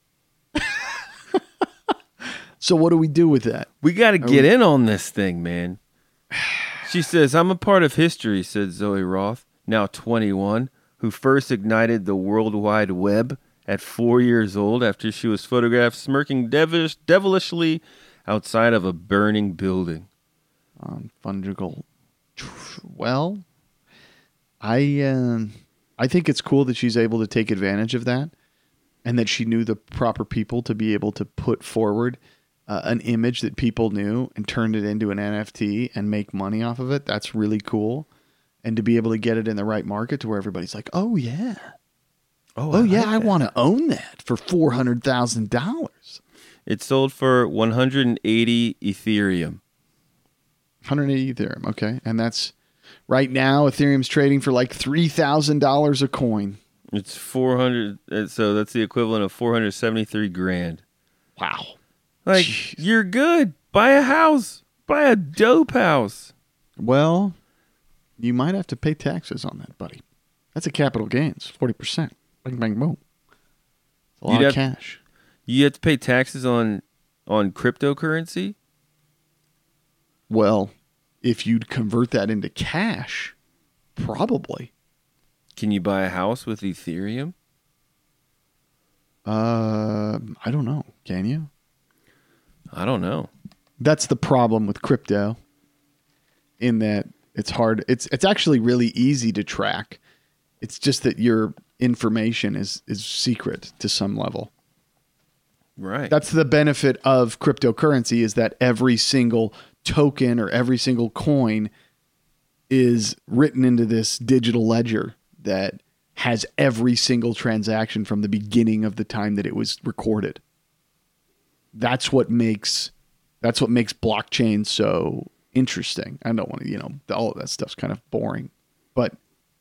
So what do we do with that? We got to get in on this thing, man. She says, I'm a part of history, said Zoe Roth, now twenty-one, who first ignited the World Wide Web at four years old after she was photographed smirking devilish, devilishly outside of a burning building. On fungible. Well, I um, I think it's cool that she's able to take advantage of that, and that she knew the proper people to be able to put forward uh, an image that people knew and turned it into an N F T and make money off of it. That's really cool, and to be able to get it in the right market to where everybody's like, oh yeah, oh, yeah, I want to own that for four hundred thousand dollars. It sold for one hundred eighty Ethereum. one hundred eighty Ethereum, okay, and that's right now. Ethereum's trading for like three thousand dollars a coin. It's four hundred, uh, so that's the equivalent of four hundred seventy-three grand. Wow. Like, Jeez. you're good. Buy a house. Buy a dope house. Well, you might have to pay taxes on that, buddy. That's a capital gains, forty percent. Bang, bang, boom. It's a lot You'd of have- cash. You have to pay taxes on on cryptocurrency? Well, if you'd convert that into cash, probably. Can you buy a house with Ethereum? Uh, I don't know. Can you? I don't know. That's the problem with crypto, in that it's hard. It's it's actually really easy to track. It's just that your information is is secret to some level. Right. That's the benefit of cryptocurrency, is that every single token or every single coin is written into this digital ledger that has every single transaction from the beginning of the time that it was recorded. That's what makes that's what makes blockchain so interesting. I don't want to, you know, all of that stuff's kind of boring, but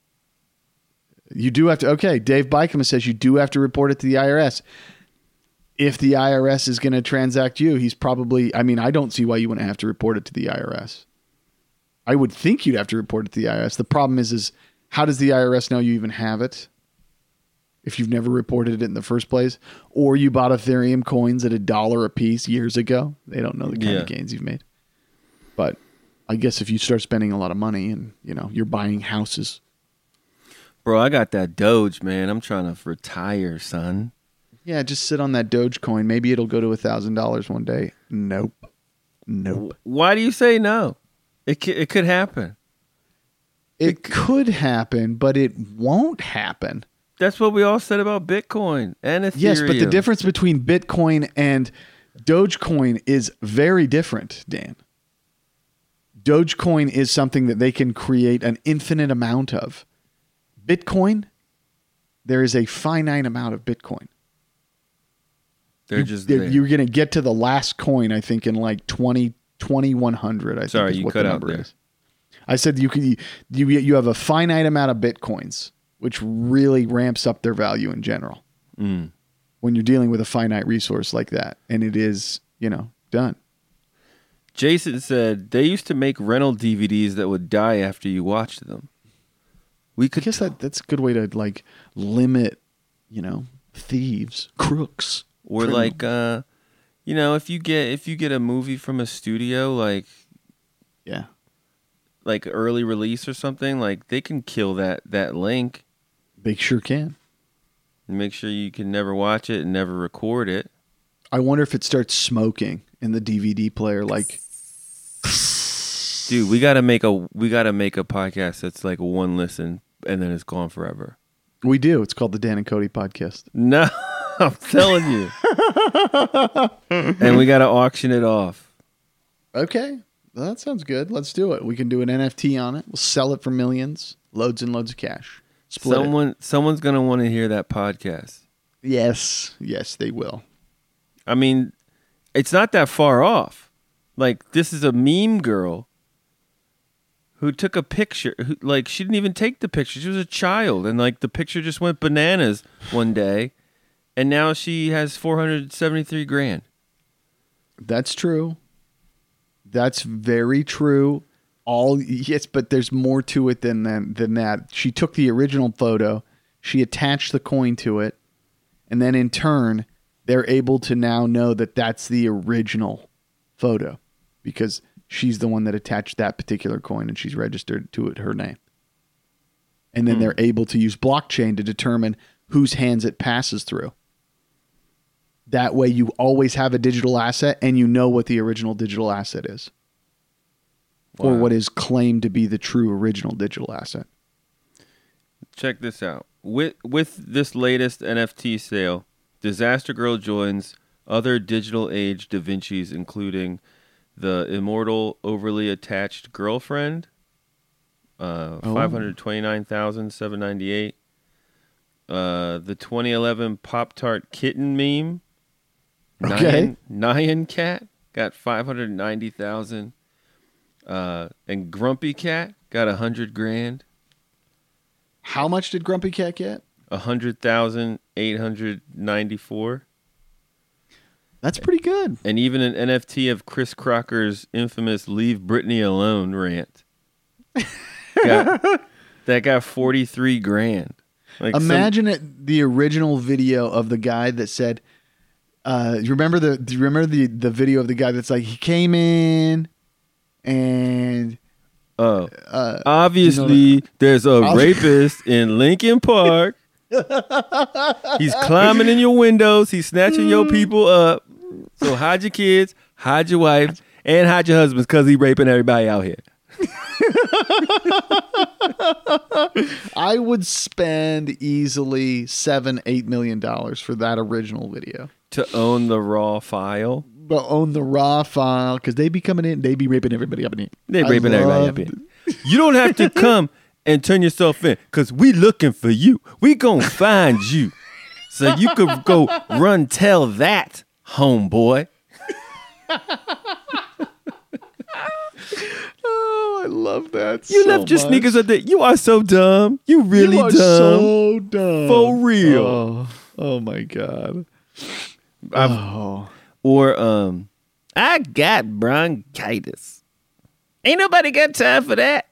you do have to. Okay, Dave Bykema says you do have to report it to the I R S. If the I R S is going to transact you, he's probably, I mean, I don't see why you wouldn't have to report it to the I R S. I would think you'd have to report it to the I R S. The problem is, is how does the I R S know you even have it if you've never reported it in the first place? Or you bought Ethereum coins at a dollar a piece years ago. They don't know the kind Yeah. of gains you've made. But I guess if you start spending a lot of money and, you know, you're buying houses. Bro, I got that Doge, man. I'm trying to retire, son. Yeah, just sit on that Dogecoin. Maybe it'll go to a thousand dollars one day. Nope. Nope. Why do you say no? It c- it could happen. It could happen, but it won't happen. That's what we all said about Bitcoin and Ethereum. Yes, but the difference between Bitcoin and Dogecoin is very different, Dan. Dogecoin is something that they can create an infinite amount of. Bitcoin, there is a finite amount of Bitcoin. They're You- just they're- there. You're going to get to the last coin, I think, in like twenty, twenty-one hundred. I Sorry, think is you what cut the out number there. is. I said you could you you have a finite amount of Bitcoins, which really ramps up their value in general. Mm. when you're dealing with a finite resource like that, and it is, you know, done. Jason said they used to make rental D V Ds that would die after you watched them. We I could guess that that's a good way to like limit, you know, thieves, crooks, or criminals. like uh you know, if you get if you get a movie from a studio like yeah. like early release or something, like they can kill that that link They sure can. and make sure you can never watch it and never record it. I wonder if it starts smoking in the D V D player. Like, Dude, we gotta make a we gotta make a podcast that's like one listen and then it's gone forever. we do. It's called the Dan and Cody Podcast. No, I'm telling you. And we gotta auction it off. Okay. Well, that sounds good. Let's do it. We can do an N F T on it. We'll sell it for millions, loads and loads of cash. Split it. Someone someone's gonna want to hear that podcast. Yes. Yes, they will. I mean, it's not that far off. Like, this is a meme girl who took a picture. Who, like, she didn't even take the picture. She was a child. And, like, the picture just went bananas one day. And now she has four hundred seventy-three grand. That's true. That's very true. All yes, but there's more to it than than, than that. She took the original photo, she attached the coin to it, and then in turn, they're able to now know that that's the original photo because she's the one that attached that particular coin and she's registered to it her name. And then Hmm. they're able to use blockchain to determine whose hands it passes through. That way you always have a digital asset and you know what the original digital asset is. Or Wow. what is claimed to be the true original digital asset. Check this out. With with this latest N F T sale, Disaster Girl joins other digital age Da Vinci's, including the immortal overly attached girlfriend, uh, Oh. five hundred twenty-nine thousand seven hundred ninety-eight. Uh, the twenty eleven Pop Tart kitten meme, Okay. Nyan, Nyan Cat got five hundred ninety thousand, uh, and Grumpy Cat got a hundred grand. How much did Grumpy Cat get? A hundred thousand eight hundred ninety-four, That's pretty good. and even an N F T of Chris Crocker's infamous "Leave Britney Alone" rant. Got, that got forty-three grand. Like some- Imagine it, the original video of the guy that said, uh, you remember the do you remember the, the video of the guy that's like, he came in and oh, uh, obviously there's a Ob- rapist in Lincoln Park. He's climbing in your windows. He's snatching your people up. So hide your kids, hide your wife, and hide your husbands because he's raping everybody out here. I would spend easily seven, eight million dollars for that original video. To own the raw file. But own the raw file because they be coming in, they be raping everybody up in here. They I raping everybody up loved- here. You don't have to come and turn yourself in because we looking for you. We gonna find you. So you could go run tell that, homeboy. Oh, I love that. You so left your much. sneakers at the. You are so dumb. You really you are dumb. so dumb. For real. Oh, oh my god. I've- Oh. Or um, I got bronchitis. Ain't nobody got time for that.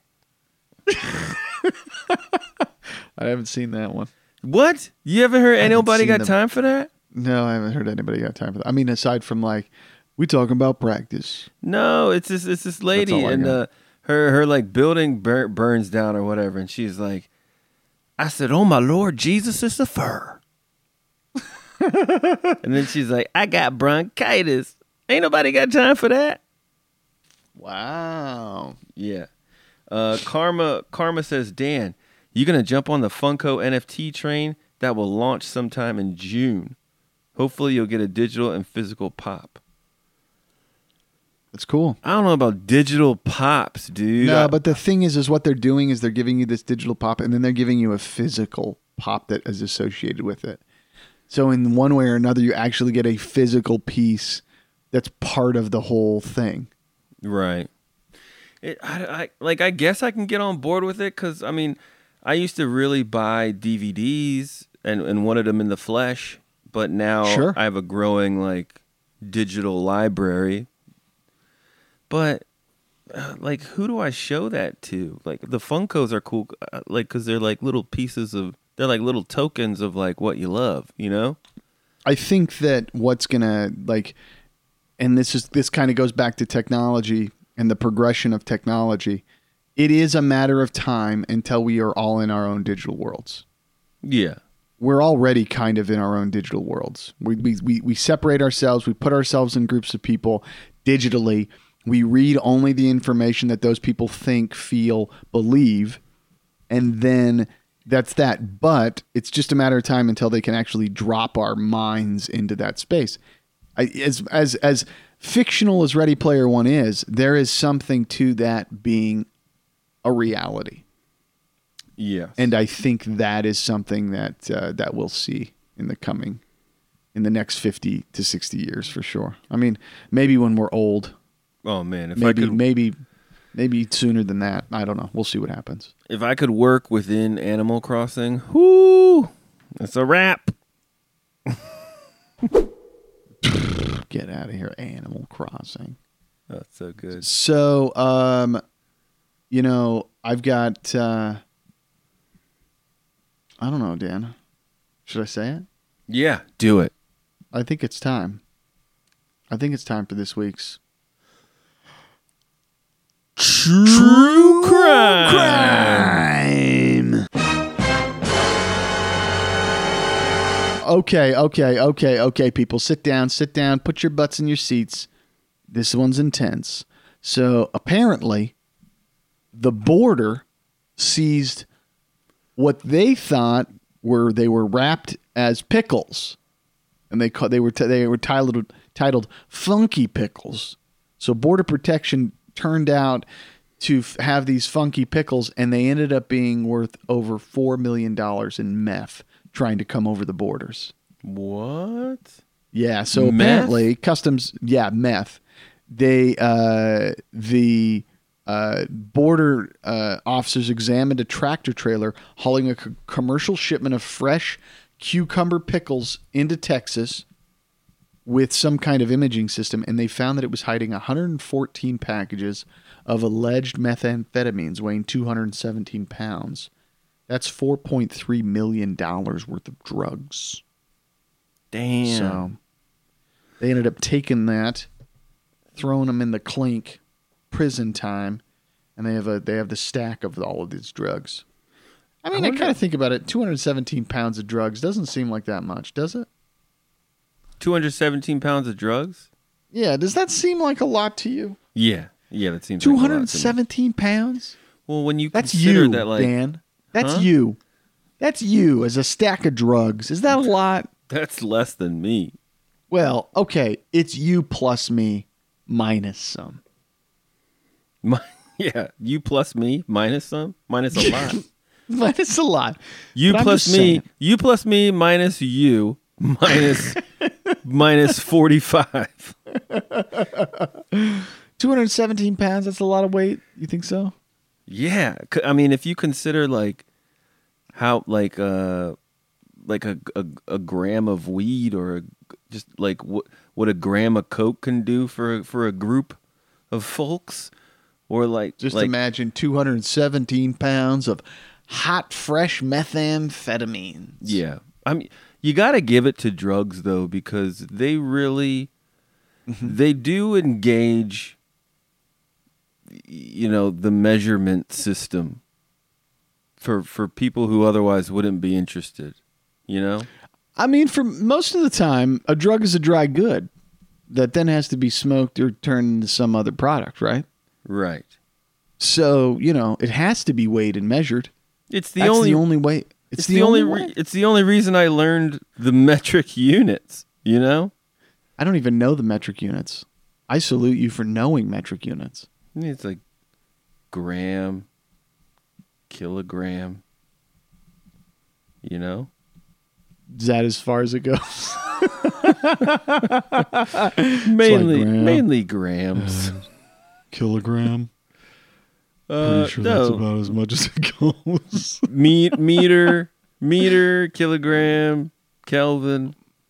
I haven't seen that one. What? You ever heard? Ain't haven't nobody seen got them. time for that? No, I haven't heard anybody got time for that. I mean, aside from like, we talking about practice. No, it's this it's this lady all I and got. uh, her her like building bur- burns down or whatever, and she's like, I said, "Oh my Lord, Jesus is a fur." And then she's like, "I got bronchitis. Ain't nobody got time for that." Wow. Yeah. Uh, Karma Karma says, Dan, you gonna jump on the Funko N F T train that will launch sometime in June. Hopefully, you'll get a digital and physical pop. That's cool. I don't know about digital pops, dude. No, I- but the thing is, is what they're doing is they're giving you this digital pop, and then they're giving you a physical pop that is associated with it. So in one way or another, you actually get a physical piece that's part of the whole thing. Right. It, I, I like. I guess I can get on board with it because I mean, I used to really buy D V Ds and, and wanted them in the flesh, but now Sure. I have a growing like digital library. But uh, like, who do I show that to? Like, the Funkos are cool, uh, like, because they're like little pieces of, they're like little tokens of like what you love, you know? I think that what's gonna like, and this is this kind of goes back to technology and the progression of technology. It is a matter of time until we are all in our own digital worlds. Yeah. We're already kind of in our own digital worlds. We we we, we separate ourselves. We put ourselves in groups of people digitally. We read only the information that those people think, feel, believe, and then that's that. But it's just a matter of time until they can actually drop our minds into that space. I, as as as fictional as Ready Player One is, there is something to that being a reality, Yeah. and I think that is something that uh, that we'll see in the coming, in the next fifty to sixty years for sure. I mean, maybe when we're old. Oh man, if Maybe, I could, maybe, maybe sooner than that. I don't know. We'll see what happens. if I could work within Animal Crossing, whoo, it's a wrap. Get out of here, Animal Crossing. That's so good. So, um, you know, I've got. Uh, I don't know, Dan. Should I say it? Yeah, do it. I think it's time. I think it's time for this week's True crime. crime. Okay, okay, okay, okay, people. Sit down, sit down, put your butts in your seats. This one's intense. So apparently, the border seized what they thought were they were wrapped as pickles, and they call, they were t- they were titled titled funky pickles. So Border Protection turned out to f- have these funky pickles, and they ended up being worth over four million dollars in meth trying to come over the borders. What? Yeah, so Meth? apparently customs, yeah, meth. They uh, the uh, border uh, officers examined a tractor trailer hauling a c- commercial shipment of fresh cucumber pickles into Texas with some kind of imaging system, and they found that it was hiding one hundred fourteen packages of alleged methamphetamines weighing two hundred seventeen pounds. That's four point three million dollars worth of drugs. Damn. So they ended up taking that, throwing them in the clink, prison time, and they have a they have the stack of all of these drugs. I mean, I, wonder- kind of think about it. two hundred seventeen pounds of drugs doesn't seem like that much, does it? two hundred seventeen pounds of drugs? Yeah, does that seem like a lot to you? Yeah. Yeah, that seems like a two lot to me. hundred seventeen pounds? Well, when you That's consider you, that, like, Dan. That's Huh? you. That's you as a stack of drugs. Is that a lot? that's less than me. Well, okay, it's you plus me minus some. My, yeah, you plus me minus some, minus a lot. Minus a lot. You But I'm plus just me, saying. you plus me minus you minus minus forty-five. two hundred seventeen pounds, that's a lot of weight. You think so? Yeah, c- I mean, if you consider like how like uh like a a, a gram of weed or a, just like what what a gram of coke can do for a, for a group of folks, or like Just like, imagine two hundred seventeen pounds of hot, fresh methamphetamine. Yeah. I mean, you got to give it to drugs, though, because they really, they do engage, you know, the measurement system for, for people who otherwise wouldn't be interested, you know? I mean, for most of the time, a drug is a dry good that then has to be smoked or turned into some other product, right? Right. So, you know, it has to be weighed and measured. It's the That's only, the only way. It's, it's the, only, re- way. it's the only reason I learned the metric units, you know? I don't even know the metric units. I salute you for knowing metric units. I mean, it's like gram, kilogram, you know? Is that as far as it goes? Mainly, gram. mainly grams. Kilogram. Uh, no, about as much as it goes. Me- meter, meter, kilogram, Kelvin.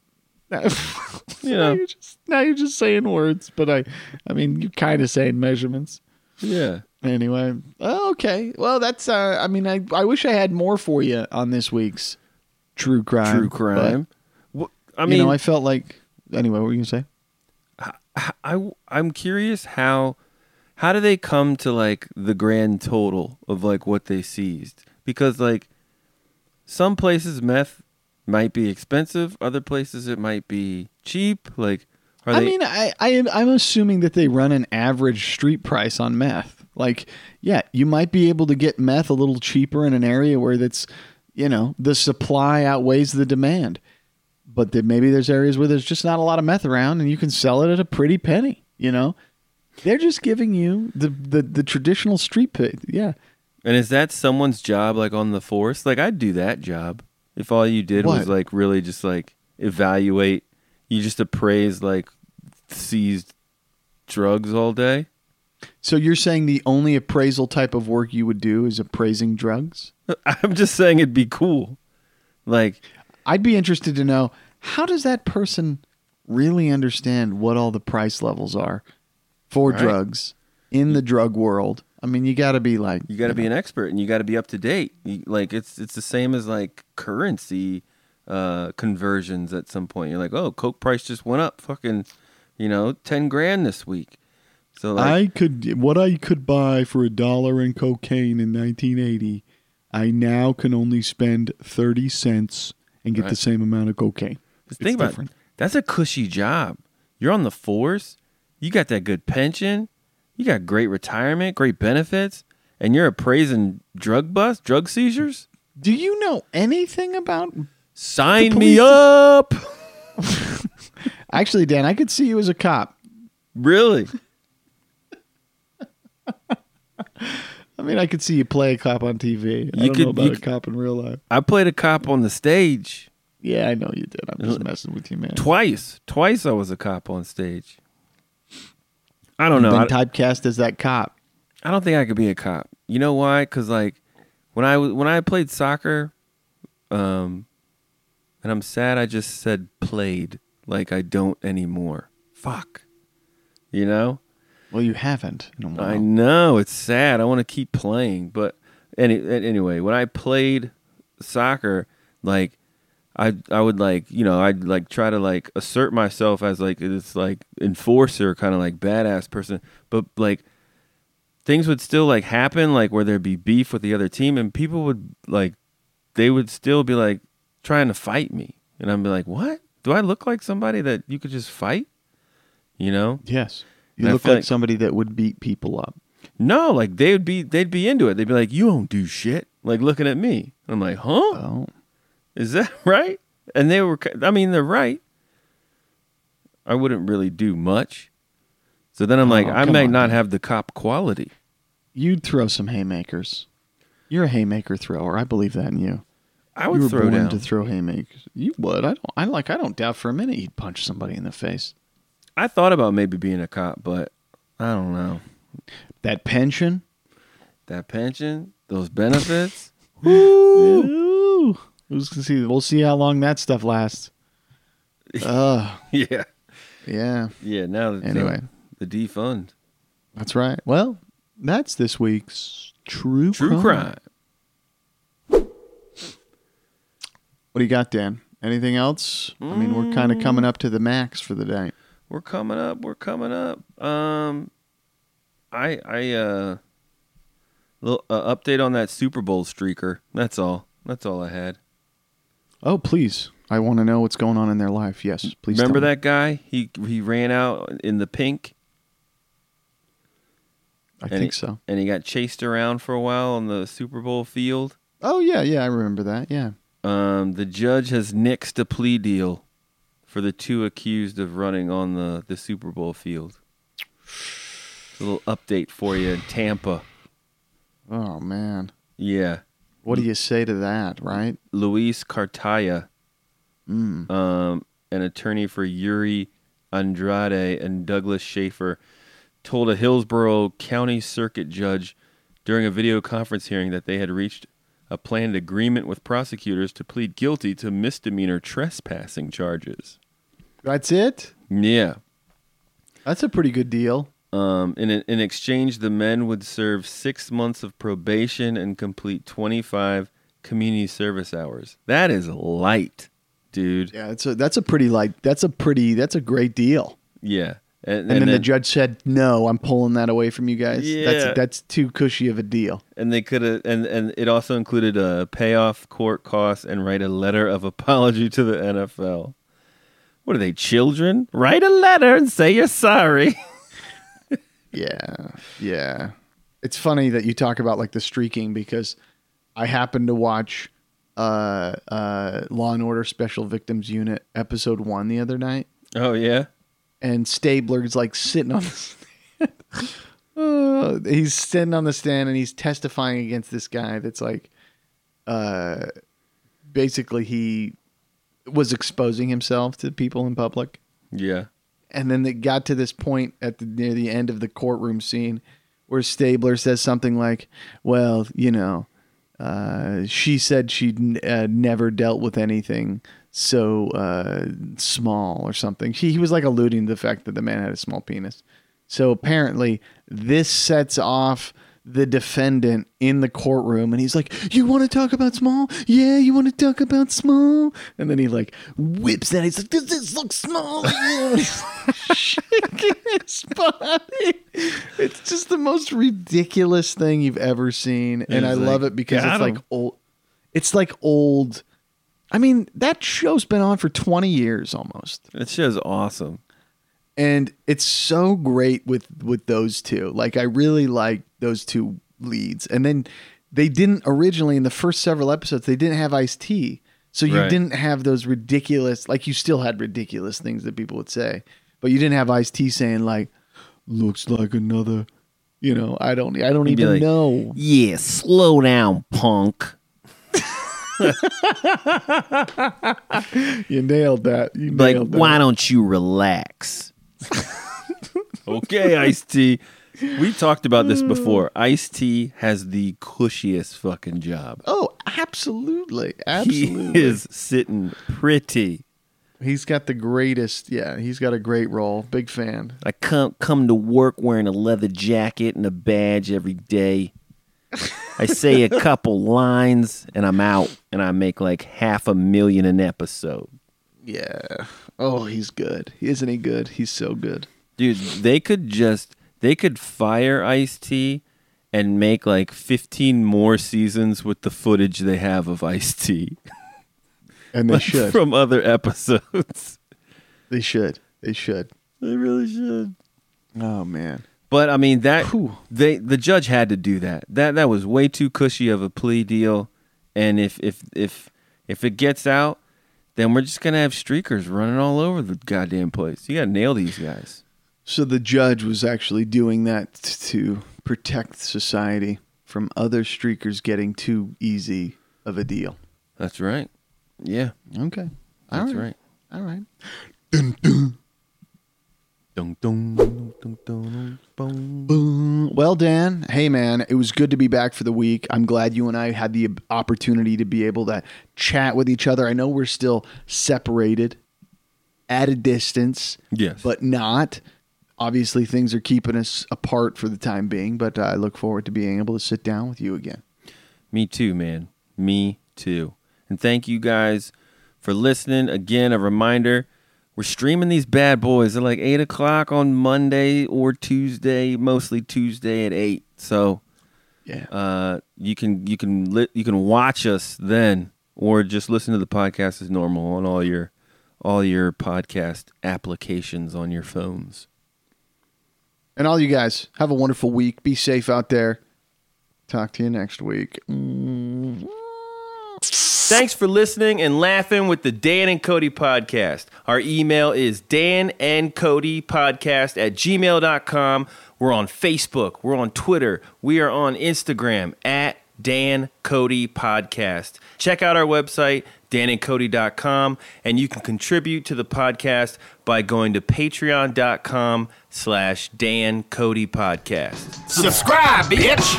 Now, You now know. you're just now you're just saying words, but I, I mean, you're kind of saying measurements. Yeah. Anyway, oh, okay. Well, that's. Uh, I mean, I I wish I had more for you on this week's true crime. True crime. Well, I But, mean, you know, I felt like. Anyway, what were you gonna say? I, I I'm curious how how do they come to like the grand total of like what they seized? Because like some places meth might be expensive, other places it might be cheap. Like, are I they? mean, I, I am I'm assuming that they run an average street price on meth. Like, yeah, you might be able to get meth a little cheaper in an area where that's, you know, the supply outweighs the demand. But then maybe there's areas where there's just not a lot of meth around, and you can sell it at a pretty penny. You know, they're just giving you the the, the traditional street pay. Yeah. And is that someone's job, like on the force? Like, I'd do that job if all you did was What? like really just like evaluate. You just appraise like seized drugs all day. So you're saying the only appraisal type of work you would do is appraising drugs? I'm just saying it'd be cool. Like, I'd be interested to know, how does that person really understand what all the price levels are for Right. drugs in the drug world? I mean, you got to be like, you got to be an expert and you got to be up to date. You, like it's it's the same as like currency uh, conversions. At some point, you're like, oh, Coke price just went up, fucking, you know, ten grand this week. So like, I could what I could buy for a dollar in cocaine in nineteen eighty, I now can only spend thirty cents and get Right. the same amount of cocaine. just It's think about different. it. That's a cushy job. You're on the force. You got that good pension. You got great retirement, great benefits, and you're appraising drug bust, drug seizures. Do you know anything about? Sign The me police- up. Actually, Dan, I could see you as a cop. Really? I mean, I could see you play a cop on T V. I You don't could- know about you a could- cop in real life. I played a cop on the stage. Yeah, I know you did. I'm just messing with you, man. Twice. Twice I was a cop on stage. I don't You've know. I, been typecast as that cop. I don't think I could be a cop. You know why? Because like when I was when I played soccer, um, and I'm sad I just said played like I don't anymore. Fuck. You know? Well, you haven't in a while. I know it's sad. I want to keep playing, but any anyway, when I played soccer, like I I would like you know I'd like try to like assert myself as like this like enforcer kind of like badass person, but like things would still like happen like where there'd be beef with the other team, and people would like they would still be like trying to fight me, and I'd be like, what? Do I look like somebody that you could just fight? You know? Yes. You And I look feel like like- somebody that would beat people up. No, like they would be, they'd be into it. They'd be like, "You don't do shit." Like looking at me, I'm like, "Huh? Oh. Is that right?" And they were, I mean, they're right. I wouldn't really do much. So then I'm like, Oh, I come might on, not man. have the cop quality. You'd throw some haymakers. You're a haymaker thrower. I believe that in you. I you would were throw born down. to throw haymakers. You would. I don't. I like. I don't doubt for a minute you'd punch somebody in the face. I thought about maybe being a cop, but I don't know. That pension. That pension, those benefits. Ooh. We'll see. We'll see how long that stuff lasts. Uh, Yeah. yeah. Yeah. Now that Anyway. the, the defund. That's right. Well, that's this week's true True crime. What do you got, Dan? Anything else? I mean, we're kind of coming up to the max for the day. We're coming up. We're coming up. Um, I I uh, little uh, update on that Super Bowl streaker. That's all. That's all I had. Oh, please. I want to know what's going on in their life. Yes, please. Remember tell me. that guy? He he ran out in the pink. I and think he, so. And he got chased around for a while on the Super Bowl field. Oh, yeah, yeah. I remember that. Yeah. Um, the judge has nixed a plea deal for the two accused of running on the, the Super Bowl field. A little update for you in Tampa. Oh, man. Yeah. What do you say to that, right? Luis Cartaya, Mm. um, an attorney for Yuri Andrade and Douglas Schaefer, told a Hillsborough County Circuit judge during a video conference hearing that they had reached a planned agreement with prosecutors to plead guilty to misdemeanor trespassing charges. That's it? Yeah. That's a pretty good deal. Um, in in exchange, the men would serve six months of probation and complete twenty-five community service hours. That is light, dude. Yeah, that's a that's a pretty like that's a pretty that's a great deal. Yeah. And, And, then, the judge said, "No, I'm pulling that away from you guys. Yeah. That's that's too cushy of a deal." And they could have, and, and it also included a payoff court costs and write a letter of apology to the N F L. What are they, children? Write a letter and say you're sorry. Yeah, yeah. It's funny that you talk about like the streaking because I happened to watch uh, uh, Law and Order Special Victims Unit episode one the other night, Oh, yeah? and Stabler's like sitting on the stand. uh, he's sitting on the stand and he's testifying against this guy that's like, uh, basically he was exposing himself to people in public. Yeah. And then it got to this point at the near the end of the courtroom scene where Stabler says something like, well, you know, uh, she said she'd uh, never dealt with anything so uh, small or something. He, he was like alluding to the fact that the man had a small penis. So apparently this sets off the defendant in the courtroom, and he's like, you want to talk about small? Yeah, you want to talk about small? And then he like whips that. He's like, does this look small? Yeah. He's shaking his body. It's just the most ridiculous thing you've ever seen, and I He's love like, it because "Got it's like him." old. It's like old. I mean, that show's been on for twenty years almost. That show's awesome. And it's so great with, with those two. Like, I really like those two leads. And then they didn't originally, in the first several episodes, they didn't have Ice-T. So you Right. didn't have those ridiculous, like you still had ridiculous things that people would say. But you didn't have Ice-T saying like, looks like another, you know, I don't, I don't He'd be even like, know. Yeah, slow down, punk. You nailed that. You Like, nailed that. why don't you relax? Okay, Ice-T. We talked about this before. Ice-T has the cushiest fucking job. Oh, absolutely. Absolutely. He is sitting pretty. He's got the greatest. Yeah, he's got a great role. Big fan. I come come to work wearing a leather jacket and a badge every day. I say a couple lines and I'm out, and I make like half a million an episode. Yeah. Oh, he's good. Isn't he good? He's so good. Dude, they could just they could fire Ice-T and make like fifteen more seasons with the footage they have of Ice-T. And they should. From other episodes. They should. They should. They really should. Oh man. But I mean that Whew. they the judge had to do that. That that was way too cushy of a plea deal. And if if if if it gets out, then we're just gonna have streakers running all over the goddamn place. You gotta nail these guys. So the judge was actually doing that t- to protect society from other streakers getting too easy of a deal. That's right. Yeah, Okay. All that's right. right. All right. Dun, dun, dun, dun, dun, dun, dun. Boom. Well, Dan, hey, man, it was good to be back for the week. I'm glad you and I had the opportunity to be able to chat with each other. I know we're still separated at a distance, Yes. but not. Obviously, things are keeping us apart for the time being, but I look forward to being able to sit down with you again. Me too, man. Me too. And thank you guys for listening. Again, a reminder, we're streaming these bad boys at like eight o'clock on Monday or Tuesday, mostly Tuesday at eight. So Yeah. uh, you can you can li- you can watch us then, or just listen to the podcast as normal on all your all your podcast applications on your phones. And all you guys, have a wonderful week. Be safe out there. Talk to you next week. Mm. Thanks for listening and laughing with the Dan and Cody podcast. Our email is Dan and Cody podcast at gmail dot com. We're on Facebook. We're on Twitter. We are on Instagram at Dan Cody Podcast. Check out our website, dan and cody dot com, and you can contribute to the podcast by going to patreon dot com slash Dan Cody Podcast. Subscribe, bitch!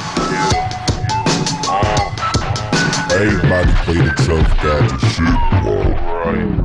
Everybody played themselves down to shit. All right.